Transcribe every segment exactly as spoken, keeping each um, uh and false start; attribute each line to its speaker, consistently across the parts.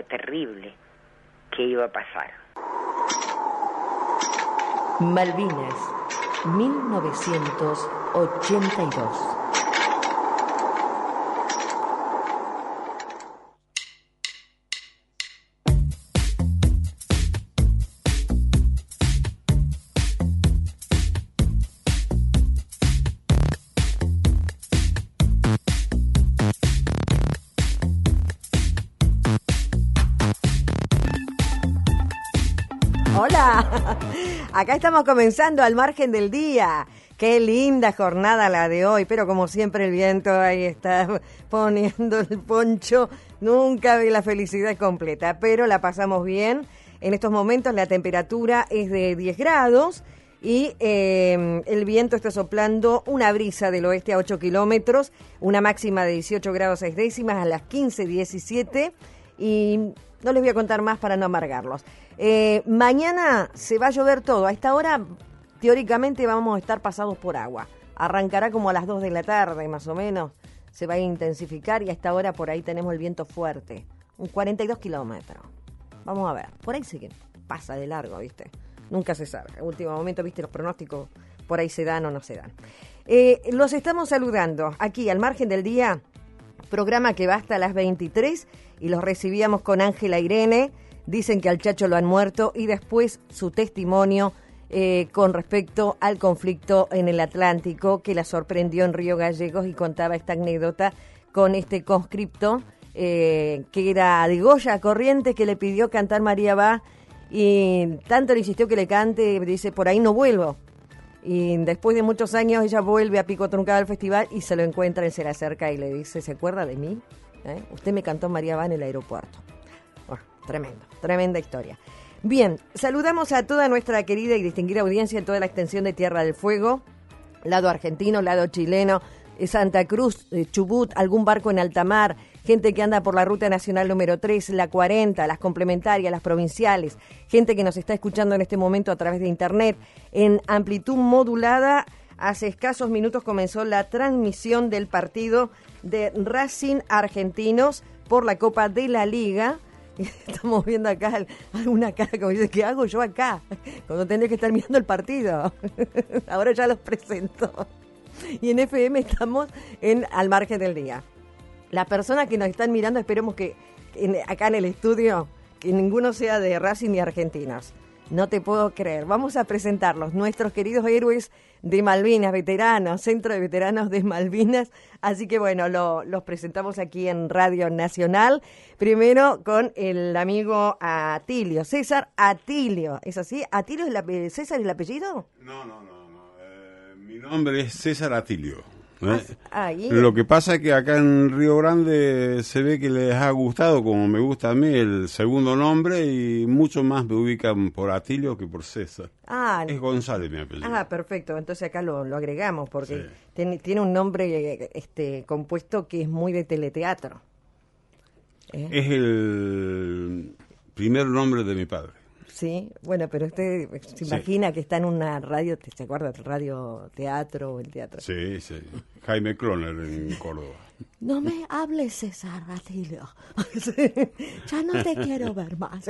Speaker 1: lo terrible que iba a pasar.
Speaker 2: Malvinas, mil novecientos ochenta y dos. Hola, acá estamos comenzando Al Margen del Día. Qué linda jornada la de hoy, pero como siempre el viento ahí está poniendo el poncho. Nunca vi la felicidad completa, pero la pasamos bien. En estos momentos la temperatura es de diez grados y eh, el viento está soplando una brisa del oeste a ocho kilómetros, una máxima de dieciocho grados seis décimas a las quince diecisiete y no les voy a contar más para no amargarlos. Eh, mañana se va a llover todo. A esta hora, teóricamente, vamos a estar pasados por agua. Arrancará como a las dos de la tarde, más o menos. Se va a intensificar y a esta hora por ahí tenemos el viento fuerte. Un cuarenta y dos kilómetros. Vamos a ver. Por ahí sí que pasa de largo, ¿viste? Nunca se sabe. En último momento, ¿viste? Los pronósticos por ahí se dan o no se dan. Eh, los estamos saludando aquí, Al Margen del Día. Programa que va hasta las veintitrés y los recibíamos con Ángela Irene. Dicen que al Chacho lo han muerto y después su testimonio eh, con respecto al conflicto en el Atlántico que la sorprendió en Río Gallegos y contaba esta anécdota con este conscripto eh, que era de Goya Corrientes, que le pidió cantar María va y tanto le insistió que le cante, dice por ahí no vuelvo. Y después de muchos años ella vuelve a pico truncado al festival y se lo encuentra, él se le acerca y le dice, ¿se acuerda de mí? ¿Eh? Usted me cantó María va en el aeropuerto. Bueno, tremendo, tremenda historia. Bien, saludamos a toda nuestra querida y distinguida audiencia en toda la extensión de Tierra del Fuego, lado argentino, lado chileno, Santa Cruz, Chubut, algún barco en alta mar, gente que anda por la ruta nacional número tres, la cuarenta, las complementarias, las provinciales, gente que nos está escuchando en este momento a través de internet en amplitud modulada. Hace escasos minutos comenzó la transmisión del partido de Racing Argentinos por la Copa de la Liga. Estamos viendo acá alguna cara como dice, ¿qué hago yo acá? Cuando tendría que estar mirando el partido. Ahora ya los presento. Y en F M estamos en Al Margen del Día. Las personas que nos están mirando, esperemos que en, acá en el estudio, que ninguno sea de Racing ni argentinos. No te puedo creer. Vamos a presentarlos, nuestros queridos héroes de Malvinas, veteranos, Centro de Veteranos de Malvinas. Así que bueno, lo, los presentamos aquí en Radio Nacional. Primero con el amigo Atilio, César Atilio. ¿Es así? ¿Atilio es el, César es el apellido?
Speaker 3: No, no, no. no. Eh, mi nombre es César Atilio. ¿Eh?
Speaker 2: Ah,
Speaker 3: Lo que pasa es que acá en Río Grande se ve que les ha gustado, como me gusta a mí, el segundo nombre y mucho más me ubican por Atilio que por César.
Speaker 2: Ah,
Speaker 3: es González mi apellido.
Speaker 2: Ah, perfecto. Entonces acá lo, lo agregamos porque
Speaker 3: sí.
Speaker 2: tiene, tiene un nombre este compuesto que es muy de teleteatro. ¿Eh?
Speaker 3: Es el primer nombre de mi padre.
Speaker 2: Sí, bueno, pero usted se imagina sí. que está en una radio, ¿se acuerda? Radio teatro o el teatro.
Speaker 3: Sí, sí. Jaime Cloner en Córdoba.
Speaker 2: No me hables, César Atilio. Ya no te quiero ver más.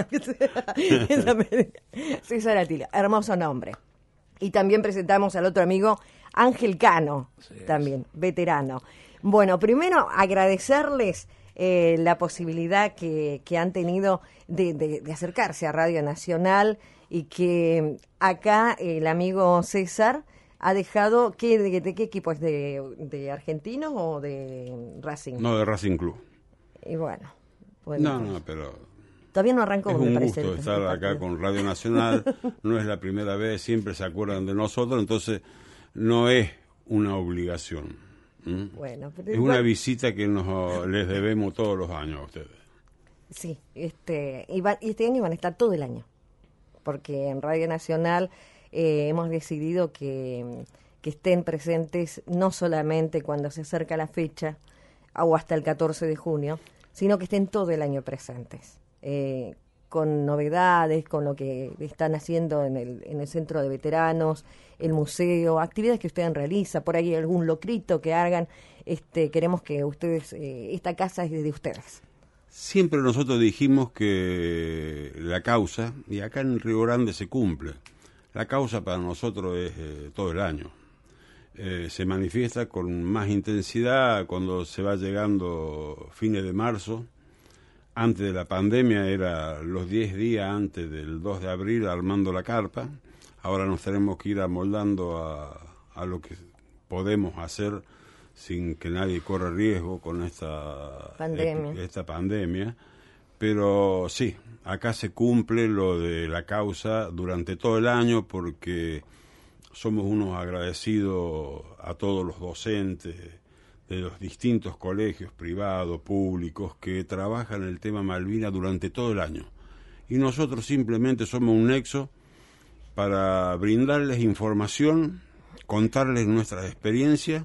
Speaker 2: César Atilio, hermoso nombre. Y también presentamos al otro amigo, Ángel Cano, sí, también, veterano. Bueno, primero agradecerles Eh, la posibilidad que, que han tenido de, de, de acercarse a Radio Nacional y que acá el amigo César ha dejado, ¿qué, de, de qué equipo es? ¿De, de Argentinos o de Racing?
Speaker 3: No, de Racing Club.
Speaker 2: Y bueno. bueno
Speaker 3: no,
Speaker 2: pues,
Speaker 3: no, pero...
Speaker 2: Todavía no arrancó,
Speaker 3: es
Speaker 2: me
Speaker 3: un
Speaker 2: parece.
Speaker 3: gusto estar acá con Radio Nacional, no es la primera vez, siempre se acuerdan de nosotros, entonces no es una obligación. ¿Mm?
Speaker 2: Bueno, pero
Speaker 3: es
Speaker 2: igual...
Speaker 3: una visita que nos les debemos todos los años a ustedes.
Speaker 2: Sí, este, y, va, y este año van a estar todo el año, porque en Radio Nacional eh, hemos decidido que, que estén presentes no solamente cuando se acerca la fecha o hasta el catorce de junio, sino que estén todo el año presentes, eh, con novedades, con lo que están haciendo en el, en el Centro de Veteranos, el museo, actividades que ustedes realizan, por ahí algún locrito que hagan. Este, queremos que ustedes, eh, esta casa es de ustedes.
Speaker 3: Siempre nosotros dijimos que la causa, y acá en Río Grande se cumple, la causa para nosotros es eh, todo el año. Eh, se manifiesta con más intensidad cuando se va llegando fines de marzo. Antes de la pandemia era los diez días antes del dos de abril armando la carpa. Ahora nos tenemos que ir amoldando a, a lo que podemos hacer sin que nadie corra riesgo con esta
Speaker 2: pandemia.
Speaker 3: esta pandemia. Pero sí, acá se cumple lo de la causa durante todo el año porque somos unos agradecidos a todos los docentes de los distintos colegios privados, públicos, que trabajan el tema Malvinas durante todo el año. Y nosotros simplemente somos un nexo para brindarles información, contarles nuestras experiencias,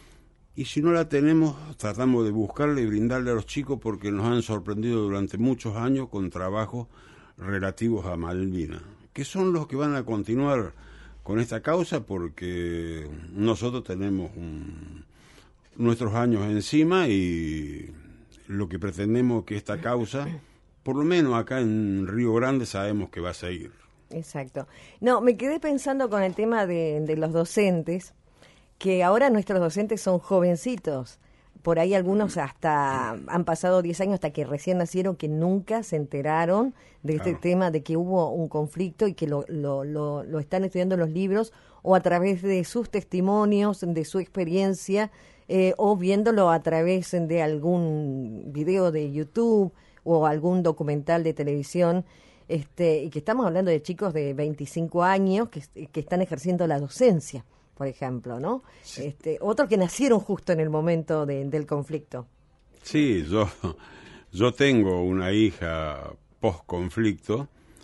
Speaker 3: y si no la tenemos, tratamos de buscarla y brindarle a los chicos porque nos han sorprendido durante muchos años con trabajos relativos a Malvinas, que son los que van a continuar con esta causa porque nosotros tenemos un, nuestros años encima y lo que pretendemos que esta causa, por lo menos acá en Río Grande, sabemos que va a seguir.
Speaker 2: Exacto. No, me quedé pensando con el tema de, de los docentes, que ahora nuestros docentes son jovencitos. Por ahí algunos hasta han pasado diez años hasta que recién nacieron, que nunca se enteraron de este
Speaker 3: Claro.
Speaker 2: tema de que hubo un conflicto y que lo, lo, lo, lo están estudiando en los libros o a través de sus testimonios, de su experiencia, eh, o viéndolo a través de algún video de YouTube o algún documental de televisión. Este, y que estamos hablando de chicos de veinticinco años que, que están ejerciendo la docencia, por ejemplo, ¿no?
Speaker 3: Sí.
Speaker 2: Este, otros que nacieron justo en el momento de, del conflicto.
Speaker 3: Sí, yo, yo tengo una hija post-conflicto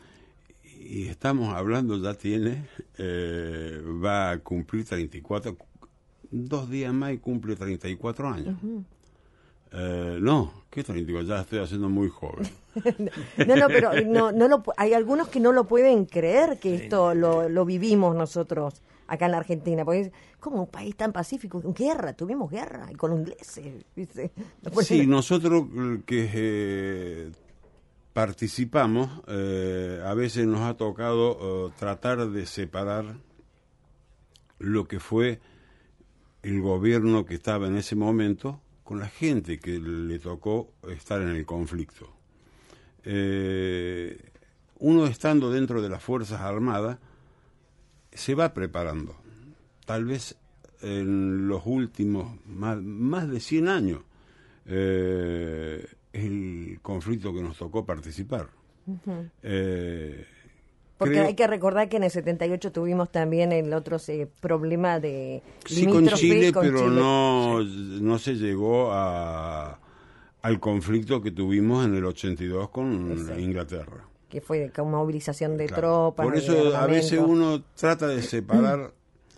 Speaker 3: y estamos hablando, ya tiene, eh, va a cumplir treinta y cuatro, dos días más y cumple treinta y cuatro años. Uh-huh. Eh, no, ¿qué treinta y cuatro? Ya estoy haciendo muy joven.
Speaker 2: No, no, pero no, no lo, hay algunos que no lo pueden creer que esto lo, lo vivimos nosotros acá en la Argentina, porque es como un país tan pacífico, guerra, tuvimos guerra con los ingleses, ¿viste? No
Speaker 3: sí, nosotros que eh, participamos, eh, a veces nos ha tocado eh, tratar de separar lo que fue el gobierno que estaba en ese momento con la gente que le tocó estar en el conflicto. Eh, uno estando dentro de las Fuerzas Armadas se va preparando. Tal vez en los últimos más, más de cien años eh, el conflicto que nos tocó participar. Uh-huh. Eh,
Speaker 2: Porque
Speaker 3: creo,
Speaker 2: hay que recordar que en el setenta y ocho tuvimos también el otro eh, problema de
Speaker 3: sí, con Chile,
Speaker 2: con
Speaker 3: pero
Speaker 2: Chile.
Speaker 3: no no se llegó a al conflicto que tuvimos en el ochenta y dos con sí. Inglaterra.
Speaker 2: Que fue con movilización de
Speaker 3: claro.
Speaker 2: tropas.
Speaker 3: Por eso a veces uno trata de separar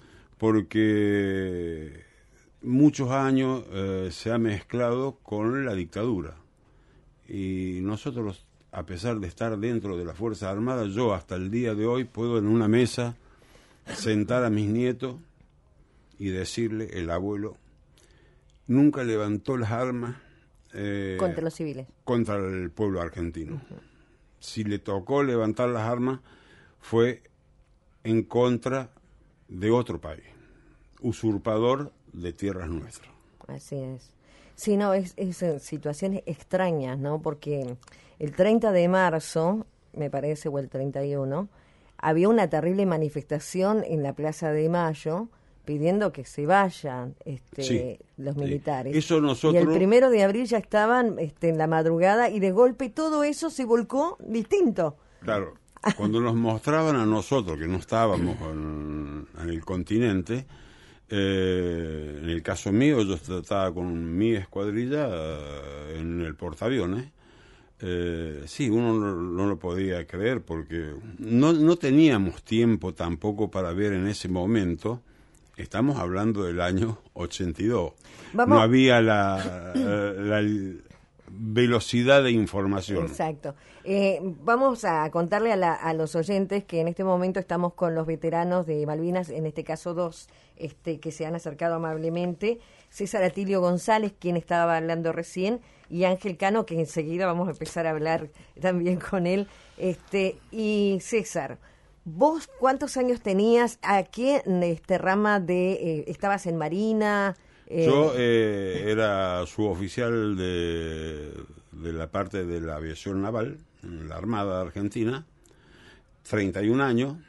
Speaker 3: porque muchos años eh, se ha mezclado con la dictadura. Y nosotros, a pesar de estar dentro de las Fuerzas Armadas, yo hasta el día de hoy puedo en una mesa sentar a mis nietos y decirle, el abuelo nunca levantó las armas eh,
Speaker 2: contra los civiles,
Speaker 3: contra el pueblo argentino. Uh-huh. Si le tocó levantar las armas fue en contra de otro país, usurpador de tierras nuestras.
Speaker 2: Así es. Sí, no, es, es situaciones extrañas, ¿no? Porque el treinta de marzo, me parece, o el treinta y uno, había una terrible manifestación en la Plaza de Mayo pidiendo que se vayan este,
Speaker 3: sí,
Speaker 2: los militares.
Speaker 3: Sí. Eso nosotros...
Speaker 2: Y el primero de abril ya estaban este, en la madrugada y de golpe todo eso se volcó distinto.
Speaker 3: Claro, cuando nos mostraban a nosotros, que no estábamos en, en el continente, eh, en el caso mío, yo estaba con mi escuadrilla eh, en el portaaviones. Eh, sí, uno no, no lo podía creer porque no, no teníamos tiempo tampoco para ver en ese momento. Estamos hablando del año ochenta y dos. Vamos. No había la, la, la velocidad de información.
Speaker 2: Exacto. Eh, vamos a contarle a, la, a los oyentes que en este momento estamos con los veteranos de Malvinas, en este caso dos, este, que se han acercado amablemente. César Atilio González, quien estaba hablando recién, y Ángel Cano, que enseguida vamos a empezar a hablar también con él. Este, y César, ¿vos cuántos años tenías? ¿A qué este, rama de... Eh, estabas en Marina? Eh,
Speaker 3: Yo eh, era suboficial de, de la parte de la aviación naval, en la Armada Argentina, treinta y un años,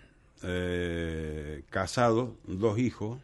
Speaker 3: eh, casado, dos hijos.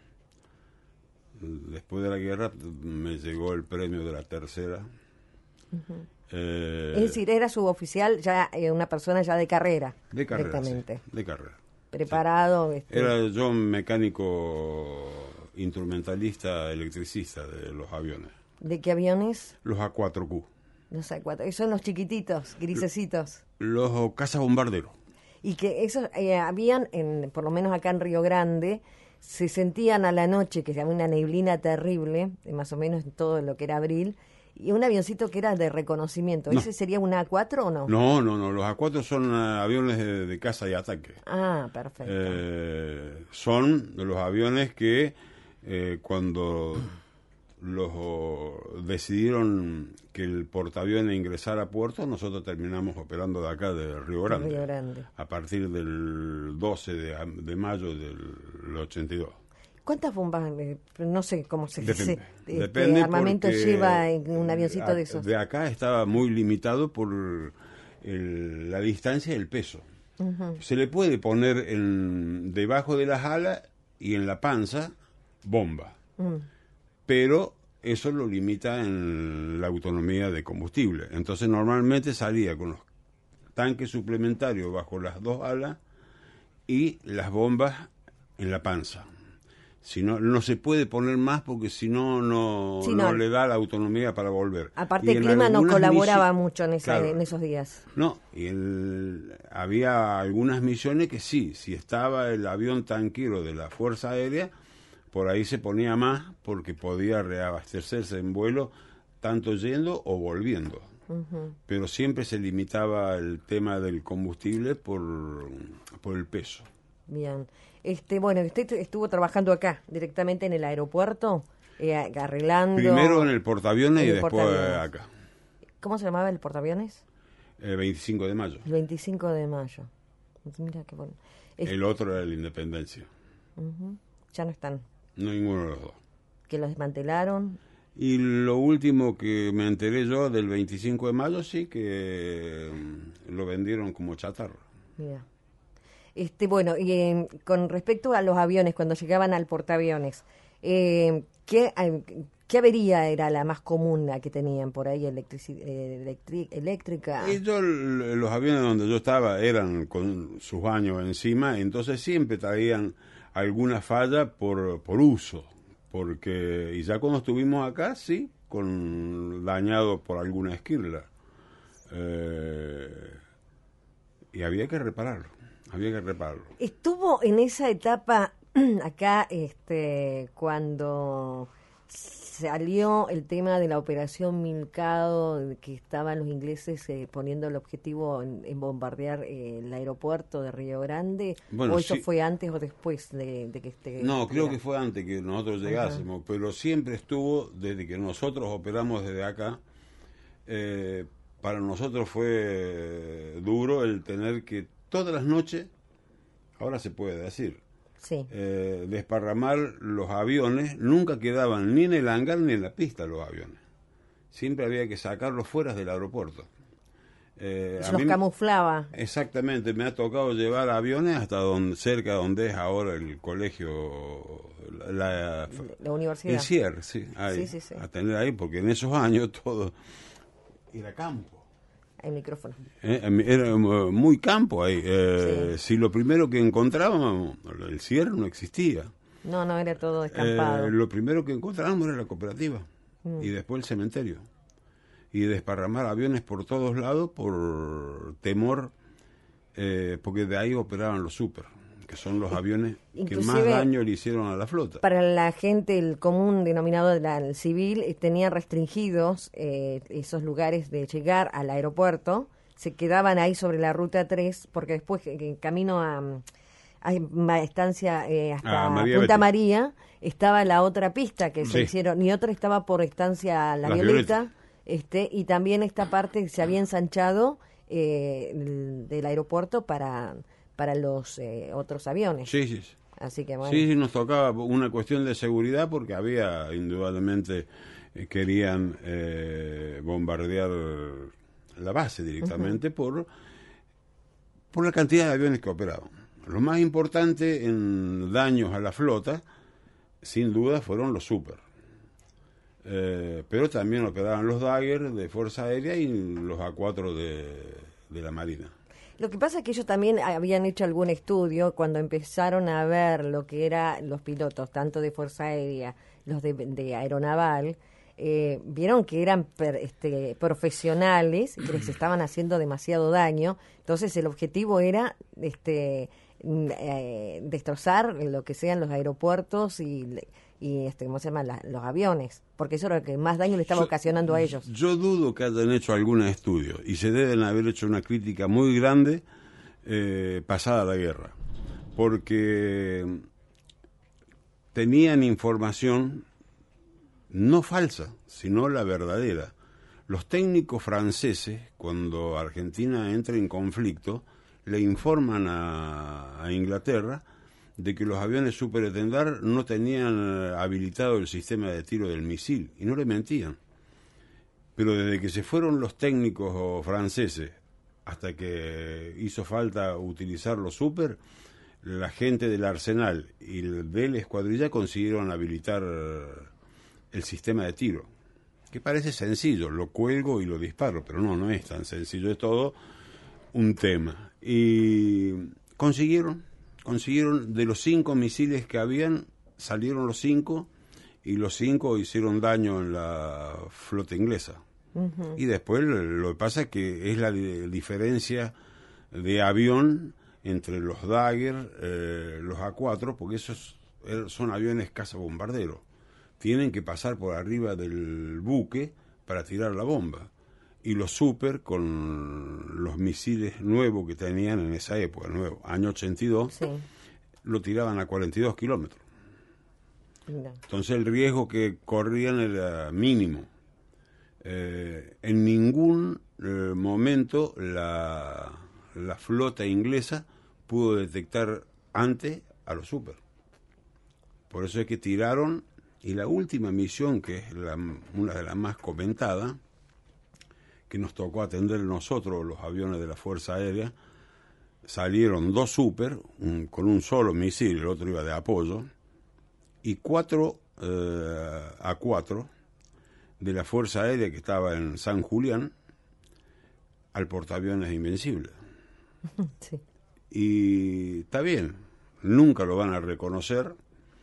Speaker 3: Después de la guerra me llegó el premio de la tercera.
Speaker 2: Uh-huh.
Speaker 3: eh,
Speaker 2: es decir, era suboficial, ya eh, una persona ya de carrera.
Speaker 3: De carrera,
Speaker 2: directamente.
Speaker 3: Sí, de carrera.
Speaker 2: Preparado.
Speaker 3: Sí.
Speaker 2: Este...
Speaker 3: Era yo mecánico instrumentalista, electricista de los aviones.
Speaker 2: ¿De qué aviones?
Speaker 3: Los A cuatro Q.
Speaker 2: Los A cuatro, esos son los chiquititos, grisecitos.
Speaker 3: Los cazabombarderos.
Speaker 2: Y que esos eh, habían, en, por lo menos acá en Río Grande, se sentían a la noche, que había una neblina terrible, más o menos en todo lo que era abril, y un avioncito que era de reconocimiento.
Speaker 3: No.
Speaker 2: ¿Ese sería un A cuatro o no?
Speaker 3: No, no, no. Los A cuatro son uh, aviones de, de caza y ataque.
Speaker 2: Ah, perfecto.
Speaker 3: Eh, son de los aviones que eh, cuando los oh, decidieron que el portaaviones ingresara a puerto, nosotros terminamos operando de acá, de Río Grande.
Speaker 2: Río Grande. A
Speaker 3: partir del doce de, de mayo del ochenta y dos.
Speaker 2: ¿Cuántas bombas? Eh, no sé cómo se dice.
Speaker 3: Depende.
Speaker 2: Este,
Speaker 3: Depende
Speaker 2: armamento lleva en un avioncito
Speaker 3: a,
Speaker 2: de esos.
Speaker 3: De acá estaba muy limitado por el, la distancia y el peso. Uh-huh. Se le puede poner en, debajo de las alas y en la panza bomba. Uh-huh. Pero eso lo limita en la autonomía de combustible. Entonces normalmente salía con los tanques suplementarios bajo las dos alas y las bombas en la panza. Si no, no se puede poner más porque si no, no,
Speaker 2: sí, no.
Speaker 3: no le da la autonomía para volver.
Speaker 2: Aparte el clima no colaboraba misi- mucho en, esa, claro, en esos días.
Speaker 3: No, y el, había algunas misiones que sí, si estaba el avión tanquero de la Fuerza Aérea, por ahí se ponía más porque podía reabastecerse en vuelo tanto yendo o volviendo. Uh-huh. Pero siempre se limitaba el tema del combustible por, por el peso.
Speaker 2: Bien. Este, bueno, usted estuvo trabajando acá, directamente en el aeropuerto, eh, arreglando...
Speaker 3: Primero en el portaaviones y
Speaker 2: el
Speaker 3: después
Speaker 2: portaaviones.
Speaker 3: acá.
Speaker 2: ¿Cómo se llamaba el portaaviones?
Speaker 3: El veinticinco de mayo.
Speaker 2: El veinticinco de mayo. Mira qué bueno.
Speaker 3: Es... El otro era el Independencia.
Speaker 2: Uh-huh. Ya no están.
Speaker 3: No, ninguno de los dos.
Speaker 2: ¿Que los desmantelaron?
Speaker 3: Y lo último que me enteré yo del veinticinco de mayo, sí, que lo vendieron como chatarra.
Speaker 2: Mira. Este, bueno, y eh, con respecto a los aviones, cuando llegaban al portaaviones, eh, ¿qué, eh, ¿qué avería era la más común la que tenían por ahí, electrici- eh, electri- eléctrica?
Speaker 3: Y yo, los aviones donde yo estaba eran con sus baños encima, entonces siempre traían alguna falla por, por uso, porque, y ya cuando estuvimos acá, sí, con dañado por alguna esquirla, eh, y había que repararlo. Había que repararlo.
Speaker 2: Estuvo en esa etapa acá, este, cuando salió el tema de la operación Milcado, que estaban los ingleses eh, poniendo el objetivo en, en bombardear eh, el aeropuerto de Río Grande. Bueno, ¿o eso sí. fue antes o después de, de que esté?
Speaker 3: No, creo que fue antes que nosotros llegásemos, uh-huh. pero siempre estuvo desde que nosotros operamos desde acá. Eh, para nosotros fue duro el tener que todas las noches, ahora se puede decir,
Speaker 2: sí.
Speaker 3: eh, desparramar los aviones. Nunca quedaban ni en el hangar ni en la pista los aviones. Siempre había que sacarlos fuera del aeropuerto.
Speaker 2: Eh, Se los mí, camuflaba.
Speaker 3: Exactamente, me ha tocado llevar aviones hasta donde, cerca donde es ahora el colegio, la,
Speaker 2: la universidad.
Speaker 3: El C I E R, sí, ahí,
Speaker 2: sí, sí, sí.
Speaker 3: A tener ahí, porque en esos años todo era campo.
Speaker 2: El micrófono.
Speaker 3: Eh, era muy campo ahí. Eh, sí. Si lo primero que encontrábamos, el C I E R no existía.
Speaker 2: No, no, era todo descampado.
Speaker 3: Eh, lo primero que encontrábamos era la cooperativa mm. y después el cementerio. Y desparramar aviones por todos lados por temor, eh, porque de ahí operaban los super, que son los aviones Inclusive, que más daño le hicieron a la flota.
Speaker 2: Para la gente, el común denominado del civil, eh, tenía restringidos eh, esos lugares de llegar al aeropuerto, se quedaban ahí sobre la ruta tres, porque después, en camino a, a estancia eh, hasta María Punta Betty. María, estaba la otra pista que sí. se hicieron, y otra estaba por estancia La, la Violeta, Violeta, este y también esta parte se había ensanchado eh, el- del aeropuerto para para los eh, otros aviones.
Speaker 3: Sí, sí, sí.
Speaker 2: Así que bueno.
Speaker 3: Sí, sí, nos tocaba una cuestión de seguridad porque había, indudablemente, eh, querían eh, bombardear la base directamente uh-huh. por, por la cantidad de aviones que operaban. Lo más importante en daños a la flota, sin duda, fueron los Super. Eh, pero también operaban los Dagger de Fuerza Aérea y los A cuatro de, de la Marina.
Speaker 2: Lo que pasa es que ellos también habían hecho algún estudio cuando empezaron a ver lo que eran los pilotos, tanto de Fuerza Aérea, los de, de Aeronaval, eh, vieron que eran per, este, profesionales, que les estaban haciendo demasiado daño, entonces el objetivo era este, eh, destrozar lo que sean los aeropuertos y, y este, ¿cómo se llama? La, los aviones, porque eso era lo que más daño le estaba yo, ocasionando a ellos.
Speaker 3: Yo dudo que hayan hecho algún estudio y se deben haber hecho una crítica muy grande eh, pasada la guerra, porque tenían información no falsa, sino la verdadera. Los técnicos franceses, cuando Argentina entra en conflicto, le informan a, a Inglaterra de que los aviones Super-Étendard no tenían habilitado el sistema de tiro del misil, y no le mentían. Pero desde que se fueron los técnicos franceses hasta que hizo falta utilizar los Super, la gente del Arsenal y de la escuadrilla consiguieron habilitar el sistema de tiro, que parece sencillo, lo cuelgo y lo disparo, pero no, no es tan sencillo, es todo un tema. Y consiguieron, consiguieron de los cinco misiles que habían, salieron los cinco, y los cinco hicieron daño en la flota inglesa. Uh-huh. Y después lo que pasa es que es la diferencia de avión entre los Dagger, eh, los A cuatro, porque esos son aviones cazabombarderos. Tienen que pasar por arriba del buque para tirar la bomba. Y los Super, con los misiles nuevos que tenían en esa época, nuevo, año ochenta y dos, sí, lo tiraban a cuarenta y dos kilómetros. No. Entonces el riesgo que corrían era mínimo. Eh, en ningún eh, momento la, la flota inglesa pudo detectar antes a los Super. Por eso es que tiraron. Y la última misión, que es la, una de las más comentadas, que nos tocó atender nosotros, los aviones de la Fuerza Aérea, salieron dos Super, un, con un solo misil, el otro iba de apoyo, y cuatro eh, A cuatro de la Fuerza Aérea que estaba en San Julián, al portaaviones Invencible. Sí. Y está bien, nunca lo van a reconocer,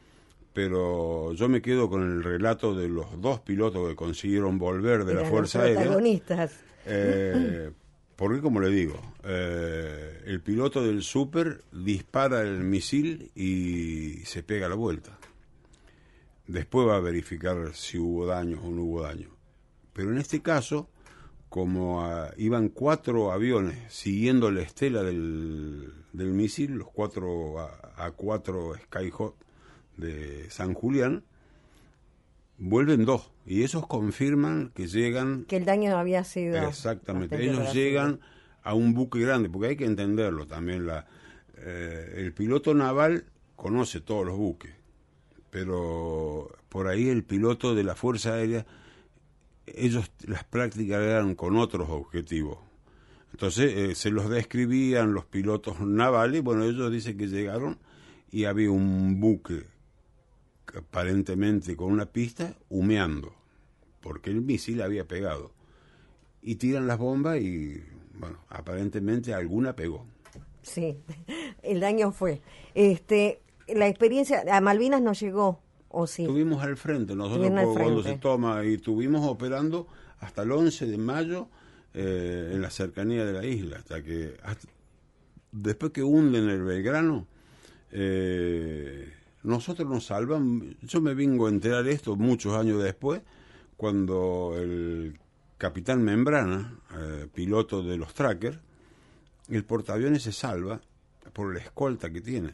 Speaker 3: pero yo me quedo con el relato de los dos pilotos que consiguieron volver de Eran la Fuerza Aérea.
Speaker 2: Protagonistas.
Speaker 3: Eh, porque, como le digo, eh, el piloto del Super dispara el misil y se pega la vuelta. Después va a verificar si hubo daños o no hubo daños. Pero en este caso, como uh, iban cuatro aviones siguiendo la estela del, del misil, los cuatro A cuatro Skyhawk de San Julián, vuelven dos, y esos confirman que llegan...
Speaker 2: Que el daño había sido...
Speaker 3: Exactamente, ellos llegan a un buque grande, porque hay que entenderlo también, la, eh, el piloto naval conoce todos los buques, pero por ahí el piloto de la Fuerza Aérea, ellos las prácticas eran con otros objetivos. Entonces eh, se los describían los pilotos navales, bueno, ellos dicen que llegaron y había un buque aparentemente con una pista humeando, porque el misil había pegado. Y tiran las bombas y, bueno, aparentemente alguna pegó.
Speaker 2: Sí, el daño fue. Este, la experiencia, a Malvinas no llegó, ¿o sí?
Speaker 3: Estuvimos al frente, nosotros al frente. Cuando se toma, y estuvimos operando hasta el once de mayo eh, en la cercanía de la isla, hasta que, hasta, después que hunden el Belgrano, eh, nosotros nos salvan. Yo me vengo a enterar esto muchos años después, cuando el capitán Membrana, eh, piloto de los Tracker, el portaaviones se salva por la escolta que tiene,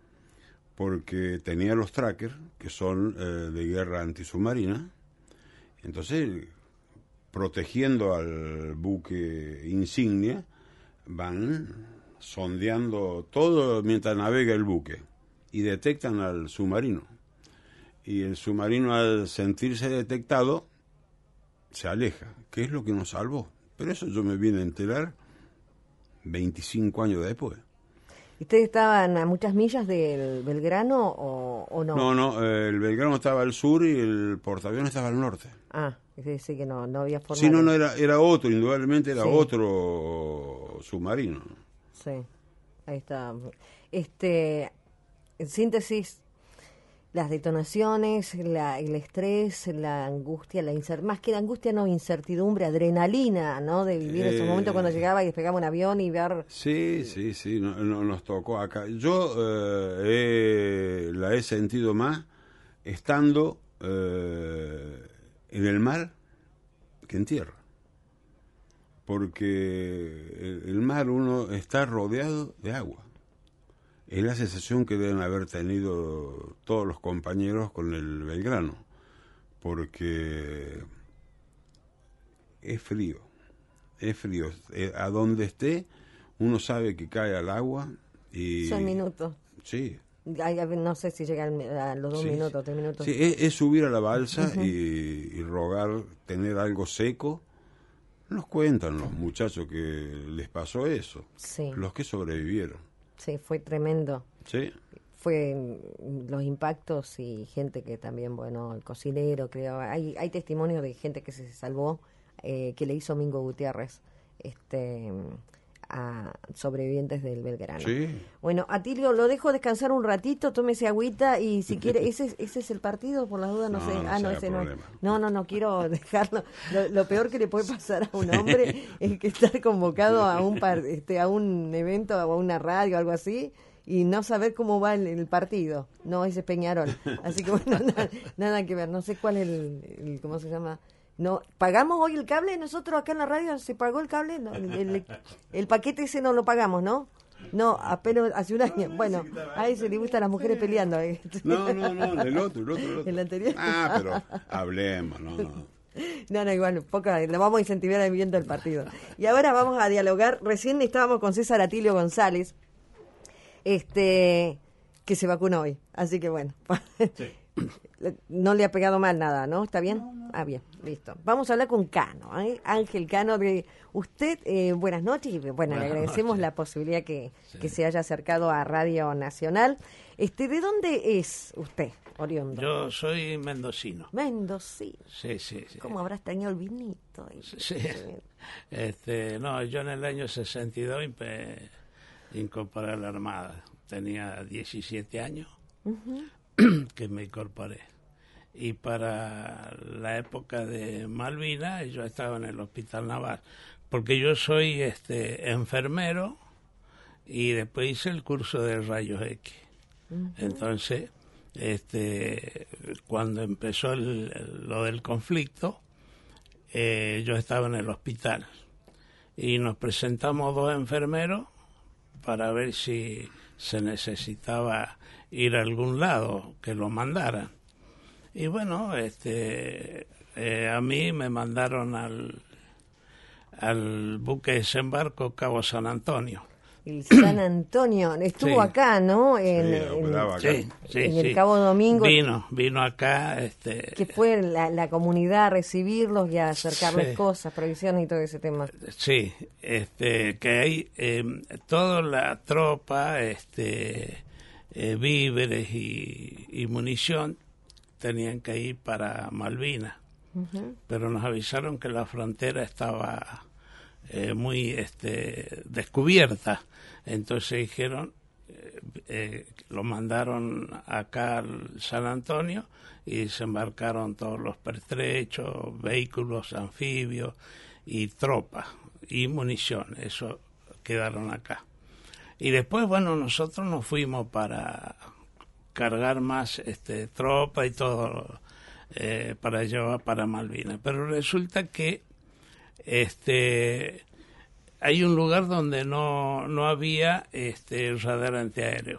Speaker 3: porque tenía los Tracker, que son eh, de guerra antisubmarina. Entonces, protegiendo al buque insignia, van sondeando todo mientras navega el buque y detectan al submarino. Y el submarino, al sentirse detectado, se aleja, que es lo que nos salvó. Pero eso yo me vine a enterar veinticinco años después.
Speaker 2: ¿Ustedes estaban a muchas millas del Belgrano o, o no?
Speaker 3: No, no, eh, el Belgrano estaba al sur y el portaaviones estaba al norte.
Speaker 2: Ah, es decir, que no, no había forma.
Speaker 3: Sí, no,
Speaker 2: de...
Speaker 3: no, era, era otro, indudablemente era
Speaker 2: Sí.
Speaker 3: otro submarino.
Speaker 2: Sí, ahí está. Este, en síntesis, las detonaciones, la, el estrés, la angustia, la incer... más que la angustia, no, incertidumbre, adrenalina, ¿no? De vivir
Speaker 3: Eh,
Speaker 2: esos momentos cuando llegaba y despegaba un avión y ver...
Speaker 3: Sí, sí, sí, no, no, nos tocó acá. Yo eh, he- la he sentido más estando eh, en el mar que en tierra. Porque el, el mar, uno está rodeado de agua. Es la sensación que deben haber tenido todos los compañeros con el Belgrano, porque es frío, es frío. Eh, A donde esté, uno sabe que cae al agua y...
Speaker 2: Son minutos.
Speaker 3: Sí.
Speaker 2: Ay, a ver, no sé si llegan a los dos
Speaker 3: Sí,
Speaker 2: minutos, tres minutos.
Speaker 3: Sí, es, es subir a la balsa y, y rogar tener algo seco. Nos cuentan los muchachos que les pasó eso,
Speaker 2: Sí.
Speaker 3: los que sobrevivieron.
Speaker 2: Sí, fue tremendo.
Speaker 3: Sí.
Speaker 2: Fue mm, los impactos y gente que también, bueno, el cocinero, creo, hay hay testimonios de gente que se salvó, eh, que le hizo Mingo Gutiérrez, este, a sobrevivientes del Belgrano.
Speaker 3: Sí.
Speaker 2: Bueno, Atilio, lo dejo descansar un ratito, tómese agüita y si quiere, ese ese es el partido, por las dudas, no,
Speaker 3: No,
Speaker 2: sé.
Speaker 3: no
Speaker 2: Ah, no,
Speaker 3: se haga
Speaker 2: ese no. es.
Speaker 3: problema.
Speaker 2: No, no, no quiero dejarlo. Lo, lo peor que le puede pasar a un hombre es que estar convocado a un par, este a un evento o a una radio o algo así y no saber cómo va el, el partido. No, ese es Peñarol. Así que bueno, nada, nada que ver. No sé cuál es el, el ¿cómo se llama? No, ¿pagamos hoy el cable? Nosotros acá en la radio, ¿se pagó el cable? No, el, el, el paquete ese no lo pagamos, ¿no? No, apenas hace un año. Bueno, a ese le gustan las mujeres peleando. ¿eh?
Speaker 3: No, no, no, el otro, el otro, el otro.
Speaker 2: El anterior.
Speaker 3: Ah, pero hablemos, no, no.
Speaker 2: No, no, igual, poca, lo vamos a incentivar viendo el partido. Y ahora vamos a dialogar. Recién estábamos con César Atilio González, este, que se vacunó hoy. Así que bueno,
Speaker 4: Sí.
Speaker 2: no le ha pegado mal nada, ¿no? ¿Está bien? Ah, bien, listo. Vamos a hablar con Cano, ¿eh? Ángel Cano. De usted, eh, buenas noches y bueno,
Speaker 4: Buenas
Speaker 2: le agradecemos
Speaker 4: noches.
Speaker 2: la posibilidad que,
Speaker 4: Sí.
Speaker 2: que se haya acercado a Radio Nacional. Este, ¿de dónde es usted, oriundo?
Speaker 4: Yo soy mendocino.
Speaker 2: Mendocino.
Speaker 4: Sí, sí, sí.
Speaker 2: ¿Cómo habrá extrañado el vinito?
Speaker 4: Sí. Este, no, yo en el año sesenta y dos impe- incorporé a la Armada. Tenía diecisiete años que me incorporé. Y para la época de Malvinas yo estaba en el Hospital Naval. Porque yo soy este enfermero y después hice el curso de rayos X. Entonces, este, cuando empezó el- el- lo del conflicto, eh, yo estaba en el hospital y nos presentamos dos enfermeros para ver si se necesitaba ir a algún lado, que lo mandaran. Y bueno, este, eh, a mí me mandaron al, al buque de desembarco Cabo San Antonio.
Speaker 2: El San Antonio, estuvo
Speaker 4: Sí.
Speaker 2: acá, ¿no? En,
Speaker 3: Sí,
Speaker 2: en-
Speaker 3: operaba acá.
Speaker 4: Sí, sí,
Speaker 2: en
Speaker 4: sí.
Speaker 2: el Cabo Domingo,
Speaker 4: Vino, vino acá, este,
Speaker 2: que fue la, la comunidad a recibirlos y a acercarles
Speaker 4: Sí.
Speaker 2: cosas, provisiones y todo ese tema.
Speaker 4: sí, este, que hay eh, toda la tropa, este, eh, víveres y, y munición tenían que ir para Malvinas, pero nos avisaron que la frontera estaba eh, muy este, descubierta, entonces dijeron, eh, eh, lo mandaron acá al San Antonio y desembarcaron todos los pertrechos, vehículos anfibios y tropas y munición, eso quedaron acá. Y después, bueno, nosotros nos fuimos para cargar más este tropa y todo eh, para llevar para Malvinas, pero resulta que este hay un lugar donde no no había este radar antiaéreo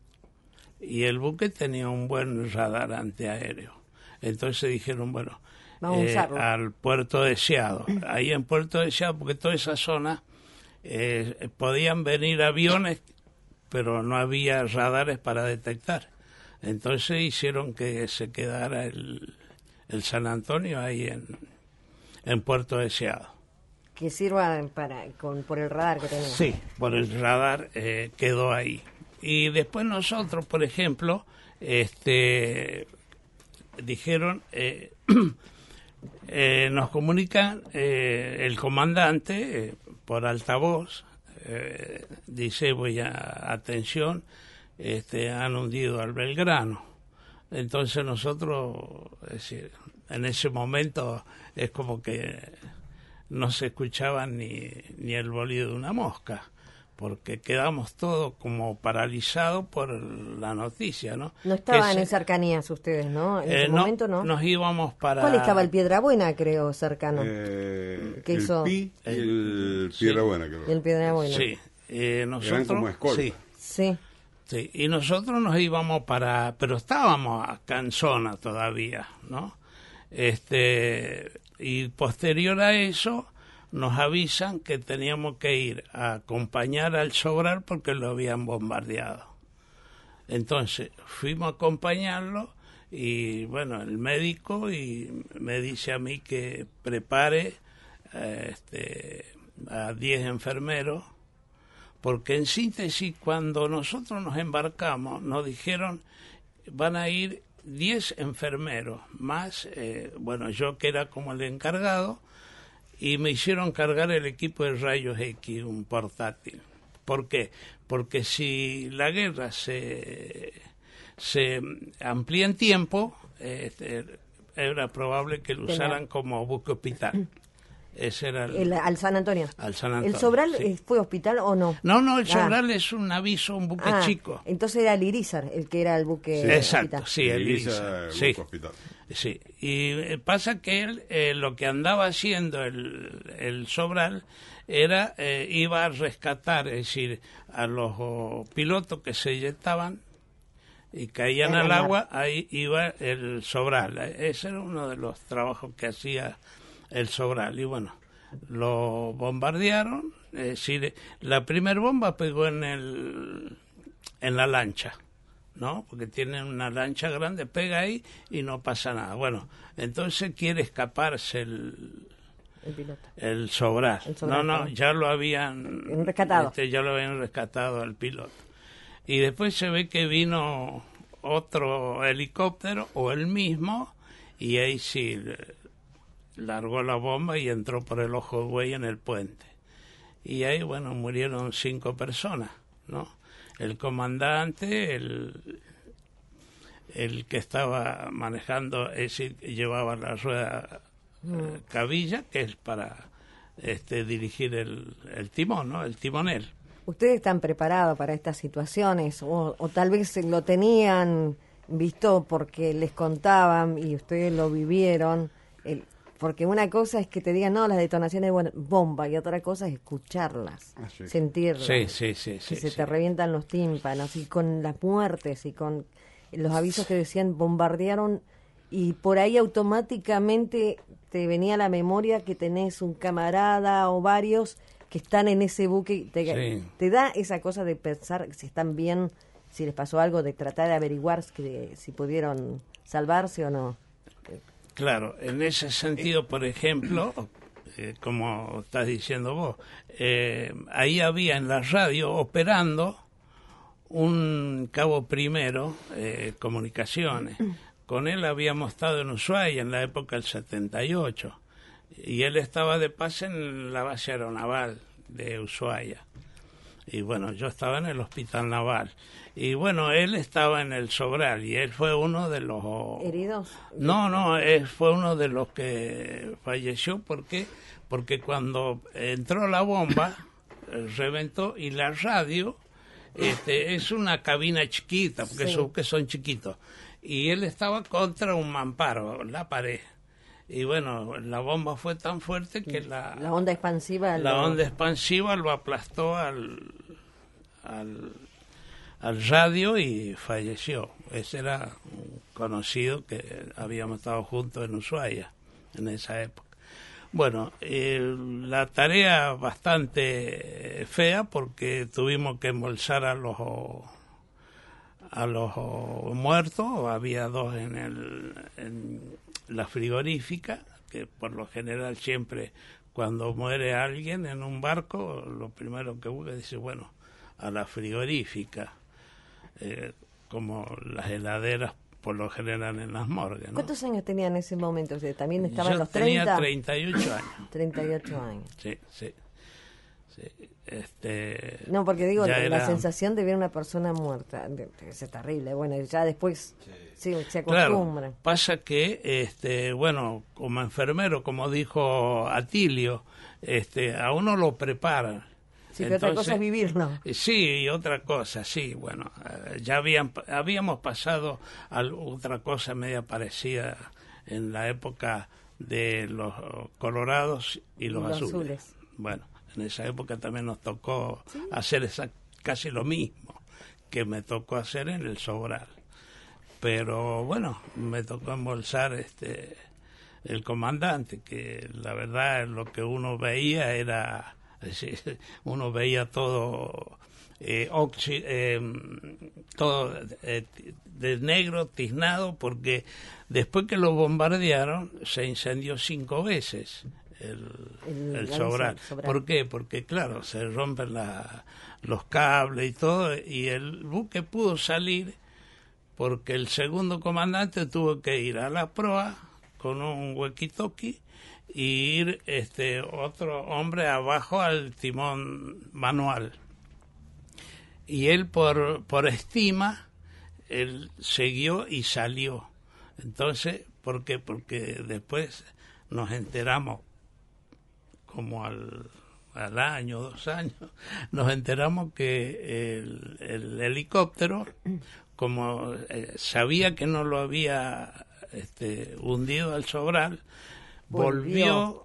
Speaker 4: y el buque tenía un buen radar antiaéreo, entonces dijeron, bueno,
Speaker 2: Vamos a
Speaker 4: eh,
Speaker 2: usarlo.
Speaker 4: al Puerto Deseado. Ahí en Puerto Deseado, porque toda esa zona eh, podían venir aviones, pero no había radares para detectar. Entonces hicieron que se quedara el, el San Antonio ahí en, en Puerto Deseado.
Speaker 2: Que sirva para con por el radar que tenemos.
Speaker 4: Sí, por el radar eh, quedó ahí. Y después nosotros, por ejemplo, este dijeron, eh, eh, nos comunican eh, el comandante eh, por altavoz, eh, dice, voy a, atención, este, han hundido al Belgrano. Entonces nosotros, es decir, en ese momento es como que no se escuchaba ni, ni el bolido de una mosca, porque quedamos todos como paralizados por la noticia, ¿no?
Speaker 2: No estaban
Speaker 4: Que
Speaker 2: en
Speaker 4: se-
Speaker 2: cercanías ustedes, ¿no? En
Speaker 4: eh,
Speaker 2: ese
Speaker 4: no,
Speaker 2: momento no.
Speaker 4: Nos íbamos para...
Speaker 2: ¿Cuál estaba? El Piedrabuena, creo, cercano.
Speaker 3: Eh,
Speaker 2: ¿Qué
Speaker 3: el
Speaker 2: hizo?
Speaker 3: Pi y el
Speaker 4: Sí.
Speaker 3: Piedra Buena, creo.
Speaker 2: Y el Piedrabuena.
Speaker 4: Sí, eh, nosotros...
Speaker 3: como escolta.
Speaker 4: Sí,
Speaker 2: Sí.
Speaker 4: sí, y nosotros nos íbamos para... Pero estábamos acá en zona todavía, ¿no? Este, y posterior a eso nos avisan que teníamos que ir a acompañar al Sobral porque lo habían bombardeado. Entonces fuimos a acompañarlo y bueno, el médico y me dice a mí que prepare eh, este, a diez enfermeros, porque en síntesis cuando nosotros nos embarcamos nos dijeron van a ir diez enfermeros más, eh, bueno, yo que era como el encargado, y me hicieron cargar el equipo de rayos X, un portátil. ¿Por qué? Porque si la guerra se, se amplía en tiempo, eh, era probable que lo
Speaker 2: Tenía-
Speaker 4: usaran como buque hospital. Ese era el,
Speaker 2: El- al San Antonio.
Speaker 4: al San Antonio.
Speaker 2: ¿El Sobral
Speaker 4: sí.
Speaker 2: eh, fue hospital o no?
Speaker 4: No, no, el
Speaker 2: Ah.
Speaker 4: Sobral es un aviso, un buque
Speaker 2: Ah,
Speaker 4: chico.
Speaker 2: entonces era el Irizar, el que era el buque
Speaker 3: Sí.
Speaker 4: Exacto,
Speaker 2: hospital.
Speaker 4: sí, el
Speaker 3: Elisa,
Speaker 4: Irizar,
Speaker 3: el
Speaker 4: sí.
Speaker 3: Buque Hospital.
Speaker 4: Sí, y eh, pasa que él eh, lo que andaba haciendo el, el Sobral era, eh, iba a rescatar, es decir, a los oh, pilotos que se eyectaban y caían
Speaker 2: En
Speaker 4: al
Speaker 2: el mar.
Speaker 4: agua, ahí iba el Sobral. Ese era uno de los trabajos que hacía el Sobral. Y bueno, lo bombardearon, es decir, la primera bomba pegó en el en la lancha, ¿no? Porque tienen una lancha grande, pega ahí y no pasa nada. Bueno, entonces quiere escaparse el,
Speaker 2: El piloto.
Speaker 4: el Sobral.
Speaker 2: El Sobral,
Speaker 4: no, no,
Speaker 2: claro.
Speaker 4: ya lo habían
Speaker 2: Rescatado.
Speaker 4: este, ya lo habían rescatado al piloto. Y después se ve que vino otro helicóptero o el mismo y ahí sí le- largó la bomba y entró por el ojo de buey en el puente. Y ahí, bueno, murieron cinco personas, ¿no? El comandante, el, el que estaba manejando, es decir, que llevaba la rueda eh, cabilla, que es para este, dirigir el, el timón, ¿no? El timonel.
Speaker 2: ¿Ustedes están preparados para estas situaciones o, o tal vez lo tenían visto porque les contaban y ustedes lo vivieron? El, porque una cosa es que te digan, no, las detonaciones de bomba, y otra cosa es escucharlas,
Speaker 3: Ah, sí.
Speaker 2: sentirlas.
Speaker 4: Sí, sí, sí.
Speaker 2: que
Speaker 4: sí,
Speaker 2: se
Speaker 4: sí.
Speaker 2: te revientan los tímpanos y con las muertes y con los avisos que decían bombardearon y por ahí automáticamente te venía a la memoria que tenés un camarada o varios que están en ese buque y te,
Speaker 4: Sí.
Speaker 2: te da esa cosa de pensar si están bien, si les pasó algo, de tratar de averiguar que, si pudieron salvarse o no.
Speaker 4: Claro, en ese sentido, por ejemplo, eh, como estás diciendo vos, eh, ahí había en la radio operando un cabo primero, eh, comunicaciones. Con él habíamos estado en Ushuaia en la época del setenta y ocho y él estaba de pase en la base aeronaval de Ushuaia. Y bueno, yo estaba en el hospital naval. Y bueno, él estaba en el Sobral y él fue uno de los...
Speaker 2: ¿Heridos?
Speaker 4: No, no, él fue uno de los que falleció. ¿Por qué? Porque cuando entró la bomba, eh, reventó y la radio este, es una cabina chiquita, porque
Speaker 2: Sí.
Speaker 4: esos buques son chiquitos. Y él estaba contra un mamparo, la pared. Y bueno, la bomba fue tan fuerte que la,
Speaker 2: La onda expansiva.
Speaker 4: la
Speaker 2: lo-
Speaker 4: onda expansiva lo aplastó al, al, al radio y falleció. Ese era un conocido que habíamos estado juntos en Ushuaia. en esa época. Bueno, eh, la tarea bastante fea porque tuvimos que embolsar a los a los muertos. Había dos en, el, en la frigorífica, que por lo general siempre cuando muere alguien en un barco, lo primero que busca dice, bueno, a la frigorífica, eh, como las heladeras por lo general en las morgues, ¿no?
Speaker 2: ¿Cuántos años tenía en ese momento? O sea, ¿también estaban
Speaker 4: Yo
Speaker 2: los treinta?
Speaker 4: Tenía treinta y ocho años.
Speaker 2: treinta y ocho años.
Speaker 4: Sí, sí. sí. Este,
Speaker 2: no, porque digo, la
Speaker 4: era...
Speaker 2: sensación de ver una persona muerta es terrible. Bueno, ya después sí, sí, se acostumbra.
Speaker 4: Claro, pasa que, este, bueno, como enfermero, como dijo Atilio, este, a uno lo preparan.
Speaker 2: Sí, pero otra cosa es vivirlo.
Speaker 4: Sí, y otra cosa, sí, bueno, ya habían, habíamos pasado a otra cosa media parecida en la época de los colorados y los, los azules. azules. Bueno, en esa época también nos tocó ¿sí? hacer esa, casi lo mismo que me tocó hacer en el Sobral. Pero bueno, me tocó embolsar este el comandante, que la verdad lo que uno veía era... uno veía todo eh, oxi, eh, todo eh, de negro, tiznado, porque después que lo bombardearon se incendió cinco veces el, el, el Sobral. ¿Por qué? Porque claro, se rompen la, los cables y todo, y el buque pudo salir porque el segundo comandante tuvo que ir a la proa con un walkie-talkie y ir este otro hombre abajo al timón manual, y él por por estima él siguió y salió. Entonces, ¿por qué? Porque después nos enteramos, como al al año, dos años, nos enteramos que el, el helicóptero, como eh, sabía que no lo había este, hundido al Sobral, volvió. volvió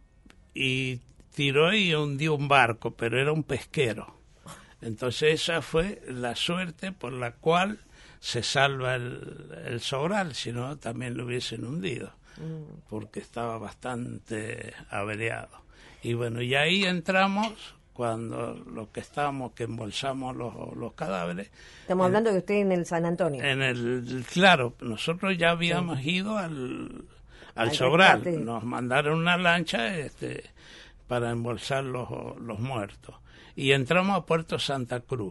Speaker 4: y tiró y hundió un barco, pero era un pesquero. Entonces esa fue la suerte por la cual se salva el, el Sobral, si no también lo hubiesen hundido, mm. porque estaba bastante averiado. Y bueno, y ahí entramos cuando los que estábamos, que embolsamos los, los cadáveres.
Speaker 2: Estamos en, hablando de usted en el San Antonio.
Speaker 4: En el, claro, nosotros ya habíamos sí. ido al... al Sobral, rescate. Nos mandaron una lancha este, para embolsar los, los muertos. Y entramos a Puerto Santa Cruz.